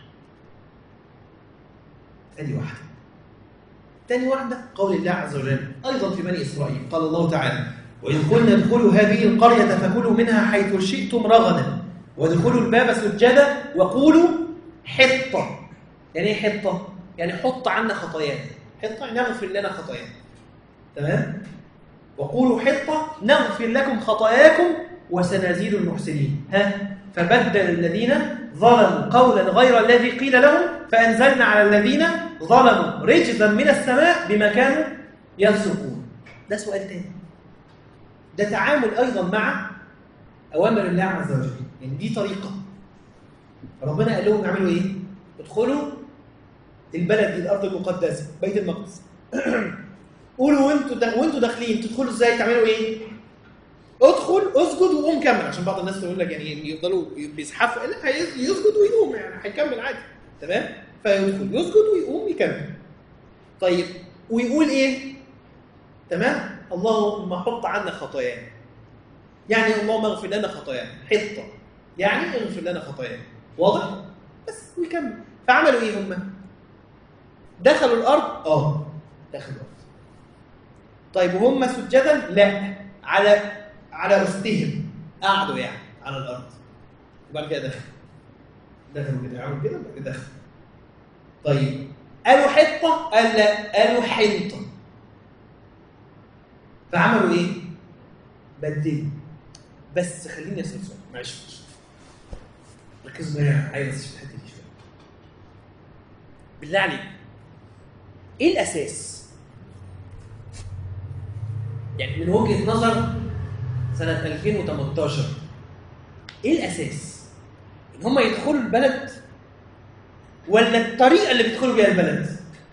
ادي واحدة. تاني واحدة قول الله عز وجل أيضا في بني إسرائيل، قال الله تعالى وإذ قلنا ادخلوا هذه القرية فكلوا منها حيث شئتم رغدا وادخلوا الباب سجدا وقولوا حطة. يعني ايه حطة؟ يعني حط عنا خطايانا. حطة يعني نغفر لنا خطايانا. تمام؟ وقولوا حطة نغفر لكم خطاياكم وسنزيد المحسنين. ها؟ فبدل الذين ظلموا قولا غير الذي قيل لهم فأنزلنا على الذين ظلموا رجزا من السماء بما كانوا يفسقون. ده سؤال تاني. ده تعامل أيضا مع أوامر الله عز وجل. يعني دي طريقة. ربنا قال لهم يعملوا إيه؟ ادخلوا البلد دي، الأرض المقدسة، بيت المقدس. قولوا وانتوا وانتوا داخلين تدخلوا ازاي؟ تعملوا ايه؟ ادخل اسجد وقوم كمل. عشان بعض الناس تقول لك يعني يفضلوا بيزحفوا، لا يسجد ويقوم، يعني هيكمل عادي. تمام؟ فيدخل يسجد ويقوم يكمل. طيب ويقول ايه؟ تمام؟ اللهم حط عنا خطايانا. يعني اللهم اغفر لنا خطايانا. حطه يعني اغفر لنا خطايانا. واضح؟ بس ويكمل. فعملوا ايه هم؟ دخلوا الارض؟ اه دخلوا الارض. طيب وهم سجدا؟ لا، على على رستهم، قعدوا يعني على الارض. وبعد كده دخلوا دخلوا كده، عملوا كده وبعد كده دخلوا. طيب قالوا حطه؟ قال لا، قالوا حنطه. فعملوا ايه؟ بدلوا. بس خليني اسال سؤال، معلش ركزوا معايا، عايز في الحته دي شويه. بالله عليك ايه الاساس؟ يعني من وجهة نظر سنة ألفين وثمانية عشر ايه الاساس؟ ان هم يدخلوا البلد ولا الطريقة اللي بيدخلوا بيها البلد؟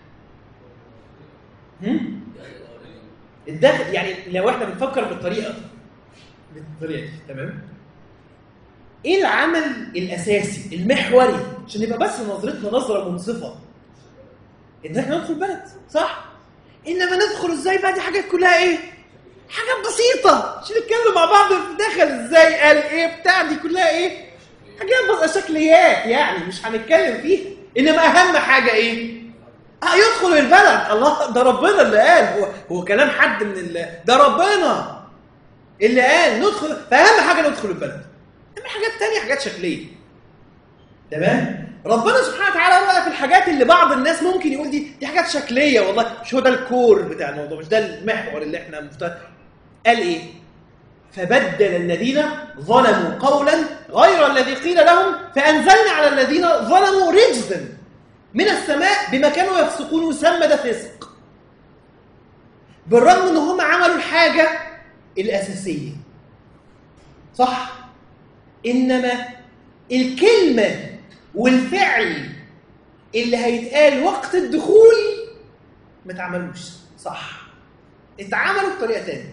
هم؟ الداخل. يعني لو احنا بنفكر بالطريقة بالطريقة دي، تمام؟ ايه العمل الاساسي المحوري عشان يبقى بس نظرتنا نظرة منصفة ان احنا ندخل البلد، صح؟ انما ندخل ازاي بقى؟ دي حاجات كلها ايه؟ حاجات بسيطة. مش نتكلم مع بعض دخل ازاي، قال ايه، بتاع، دي كلها ايه؟ حاجات بس شكليات، يعني مش هنتكلم فيها. انما اهم حاجة ايه؟ اه يدخل البلد. الله، ده ربنا اللي قال. هو هو كلام حد من الله، ده ربنا اللي قال ندخل. فاهم حاجة ندخل البلد. اما حاجات تانية حاجات شكلية. تمام؟ ربنا سبحانه وتعالى بقى في الحاجات اللي بعض الناس ممكن يقول دي دي حاجات شكليه، والله مش هو ده الكور بتاع الموضوع، مش ده المحور اللي احنا مفترض. قال ايه؟ فبدل الذين ظلموا قولا غير الذي قيل لهم فانزلنا على الذين ظلموا رجزا من السماء بما كانوا يفسقون، وسمى ده فسق، بالرغم ان هم عملوا الحاجه الاساسيه صح. انما الكلمه والفعل اللي هيتقال وقت الدخول ما اتعملوش صح، اتعملوا بطريقه ثانيه.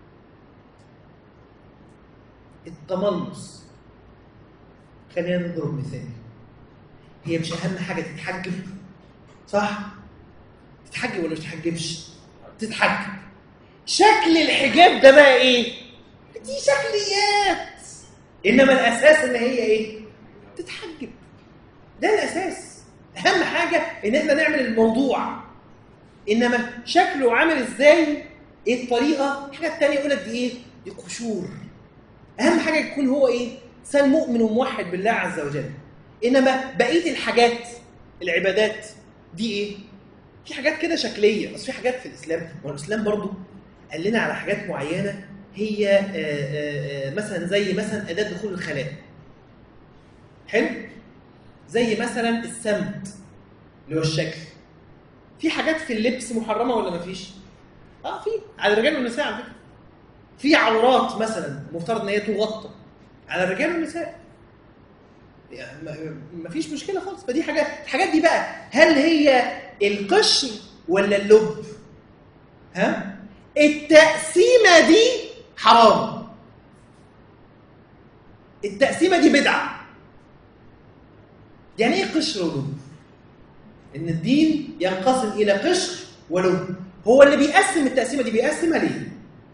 التملص، خلينا نضرب مثال. هي مش اهم حاجه تتحجب صح؟ تتحجب ولا مش تتحجبش؟ تتحجب. شكل الحجاب ده بقى ايه؟ دي شكليات، انما الاساس ان هي ايه؟ تتحجب. ده الاساس. اهم حاجه ان احنا نعمل الموضوع، انما شكله عامل ازاي، ايه الطريقه. الحاجه الثانيه يقول لك دي ايه؟ دي قشور. اهم حاجه يكون هو ايه؟ انسان مؤمن وموحد بالله عز وجل. انما بقيه الحاجات العبادات دي ايه؟ في حاجات كده شكليه. بس في حاجات في الاسلام، والاسلام برضو قال لنا على حاجات معينه هي آآ آآ مثلا زي مثلا اداه دخول الخلاء. حلو؟ زي مثلا السمت اللي هو الشكل. في حاجات في اللبس محرمه ولا مفيش؟ اه في، على الرجال والنساء على فكره. في عورات مثلا مفترض ان هي تغطى على الرجال والنساء، يعني مفيش مشكله خالص. فدي حاجات، الحاجات دي بقى هل هي القشر ولا اللب؟ ها؟ التقسيمه دي حرام، التقسيمه دي بدعه. يعني ايه قشر ولب؟ ان الدين ينقسم الى قشر ولب. هو اللي بيقسم التقسيمه دي بيقسمها ليه؟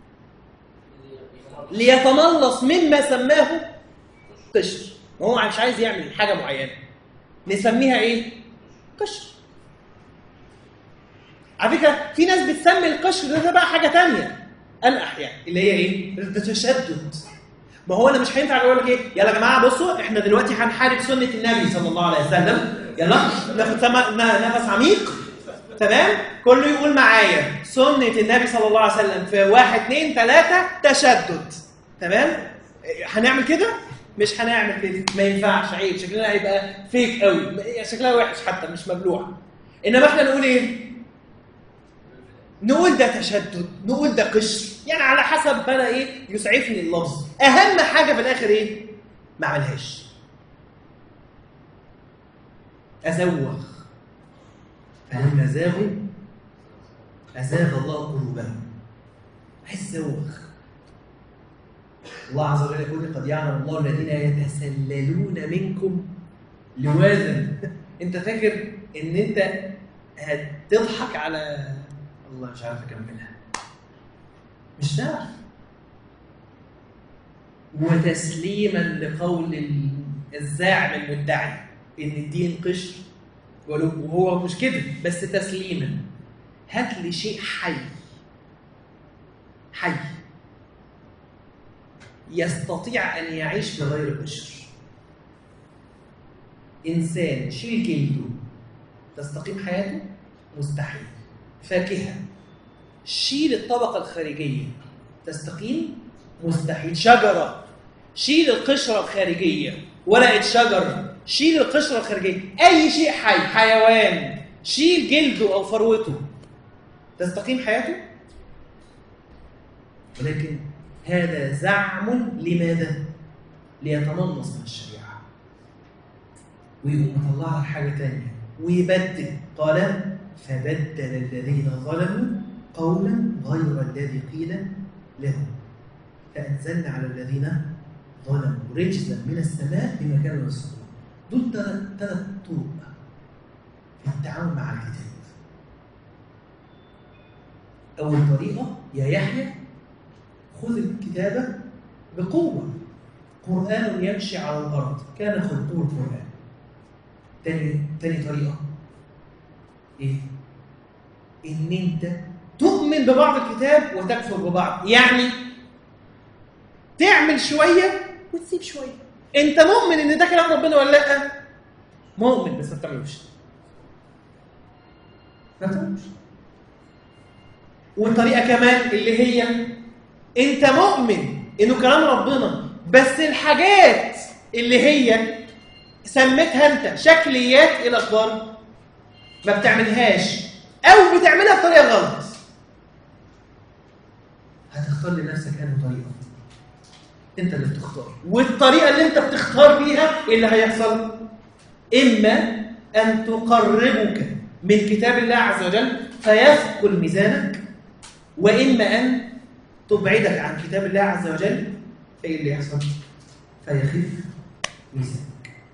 ليتملص مما سماه قشر. هو مش عايز يعمل حاجه معينه نسميها ايه؟ قشر. على فكره في ناس بتسمي القشر ده, ده بقى حاجه ثانيه انقح، يعني اللي هي ايه؟ التشدد. ما هو انا مش هينفع اقول لك ايه؟ يلا يا جماعه بصوا احنا دلوقتي هنحارب سنه النبي صلى الله عليه وسلم. يلا ناخد نفس عميق، تمام؟ كله يقول معايا سنه النبي صلى الله عليه وسلم في واحد اثنين ثلاثه تشدد، تمام؟ هنعمل كده؟ مش هنعمل كده، ما ينفعش، عيب، شكلنا هيبقى فيك قوي، شكلها وحش حتى مش مبلوع. انما احنا نقول ايه؟ نقول ده تشدد، نقول ده قشر، يعني على حسب بقى ايه يسعفني اللفظ. اهم حاجه في الاخر ايه؟ ما اعملهاش. ازوغ، فلما زاغوا ازاغ الله قلوبهم. عايز ازوغ. الله عز وجل يقول قد يعلم الله الذين يتسللون منكم لواذا. انت فاكر ان انت هتضحك على الله؟ مش عارف اكملها، مش عارف. وتسليما لقول الزاعم المدعي ان الدين قشر، وهو مش كده بس تسليما. هات لي شيء حي حي يستطيع ان يعيش بغير قشر. انسان شيل جلده تستقيم حياته؟ مستحيل. فاكهه شيل الطبقه الخارجيه تستقيم؟ مستحيل. شجره شيل القشره الخارجيه، ورقه شجر شيل القشره الخارجيه. اي شيء حي، حيوان شيل جلده او فروته تستقيم حياته؟ ولكن هذا زعم لماذا؟ ليتملص من الشريعه، ويقوم مطلع حاجه ثانيه ويبدل. قال فبدل الذين ظلموا قولا غير الذي قيل لهم فأنزلنا على الذين ظلموا رجزا من السماء بما كانوا يصنعون. دول ثلاث طرق في التعامل مع الكتاب. أول طريقة يا يحيى خذ الكتابة بقوة، قرآن يمشي على الأرض كان خلقه القرآن. تاني تاني طريقة إيه؟ إن أنت تؤمن ببعض الكتاب وتكفر ببعض، يعني تعمل شوية وتسيب شوية. أنت مؤمن إن ده كلام ربنا ولا لأ؟ مؤمن بس ما بتعملوش. ما بتعملوش. والطريقة كمان اللي هي أنت مؤمن إنه كلام ربنا، بس الحاجات اللي هي سميتها أنت شكليات إلى أخبار ما بتعملهاش او بتعملها بطريقه غلط، هتختار لنفسك انهي طريقه؟ انت اللي بتختار. والطريقه اللي انت بتختار بيها ايه اللي هيحصل؟ اما ان تقربك من كتاب الله عز وجل فيثقل ميزانك، واما ان تبعدك عن كتاب الله عز وجل فايه اللي يحصل؟ فيخف ميزانك.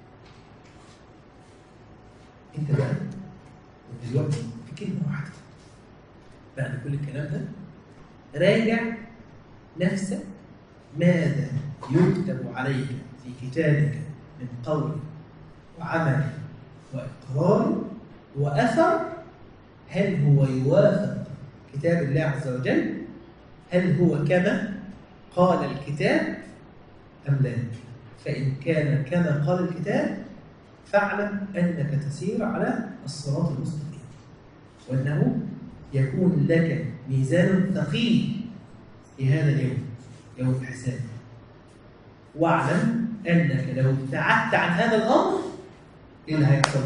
انت بقى دلوقتي في كلمه واحده بعد كل الكلام ده، راجع نفسك ماذا يكتب عليك في كتابك من قول وعمل وإقرار وأثر. هل هو يوافق كتاب الله عز وجل؟ هل هو كما قال الكتاب أم لا؟ فإن كان كما قال الكتاب فاعلم أنك تسير على الصراط المستقيم، وأنه يكون لك ميزان ثقيل في هذا اليوم، يوم الحساب. واعلم أنك لو ابتعدت عن هذا الأمر إيه اللي هيحصل؟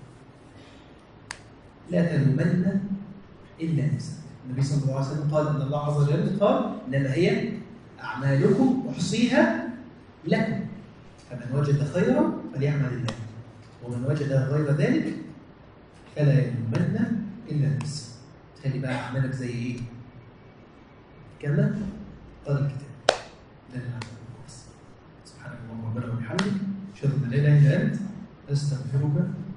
لا تلومن إلا نفسك. النبي صلى الله عليه وسلم قال إن الله عز وجل قال إنما هي أعمالكم أحصيها لكم، فمن وجد خيرا فليعمل الله، ومن وجد غير ذلك فلا يلومن إلا نفسه. تخلي بقى أعمالك زي إيه؟ كما قال الكتاب. ده اللي سبحانك اللهم ربنا وبحمدك، أشهد أن لا إله إلا أنت، أستغفرك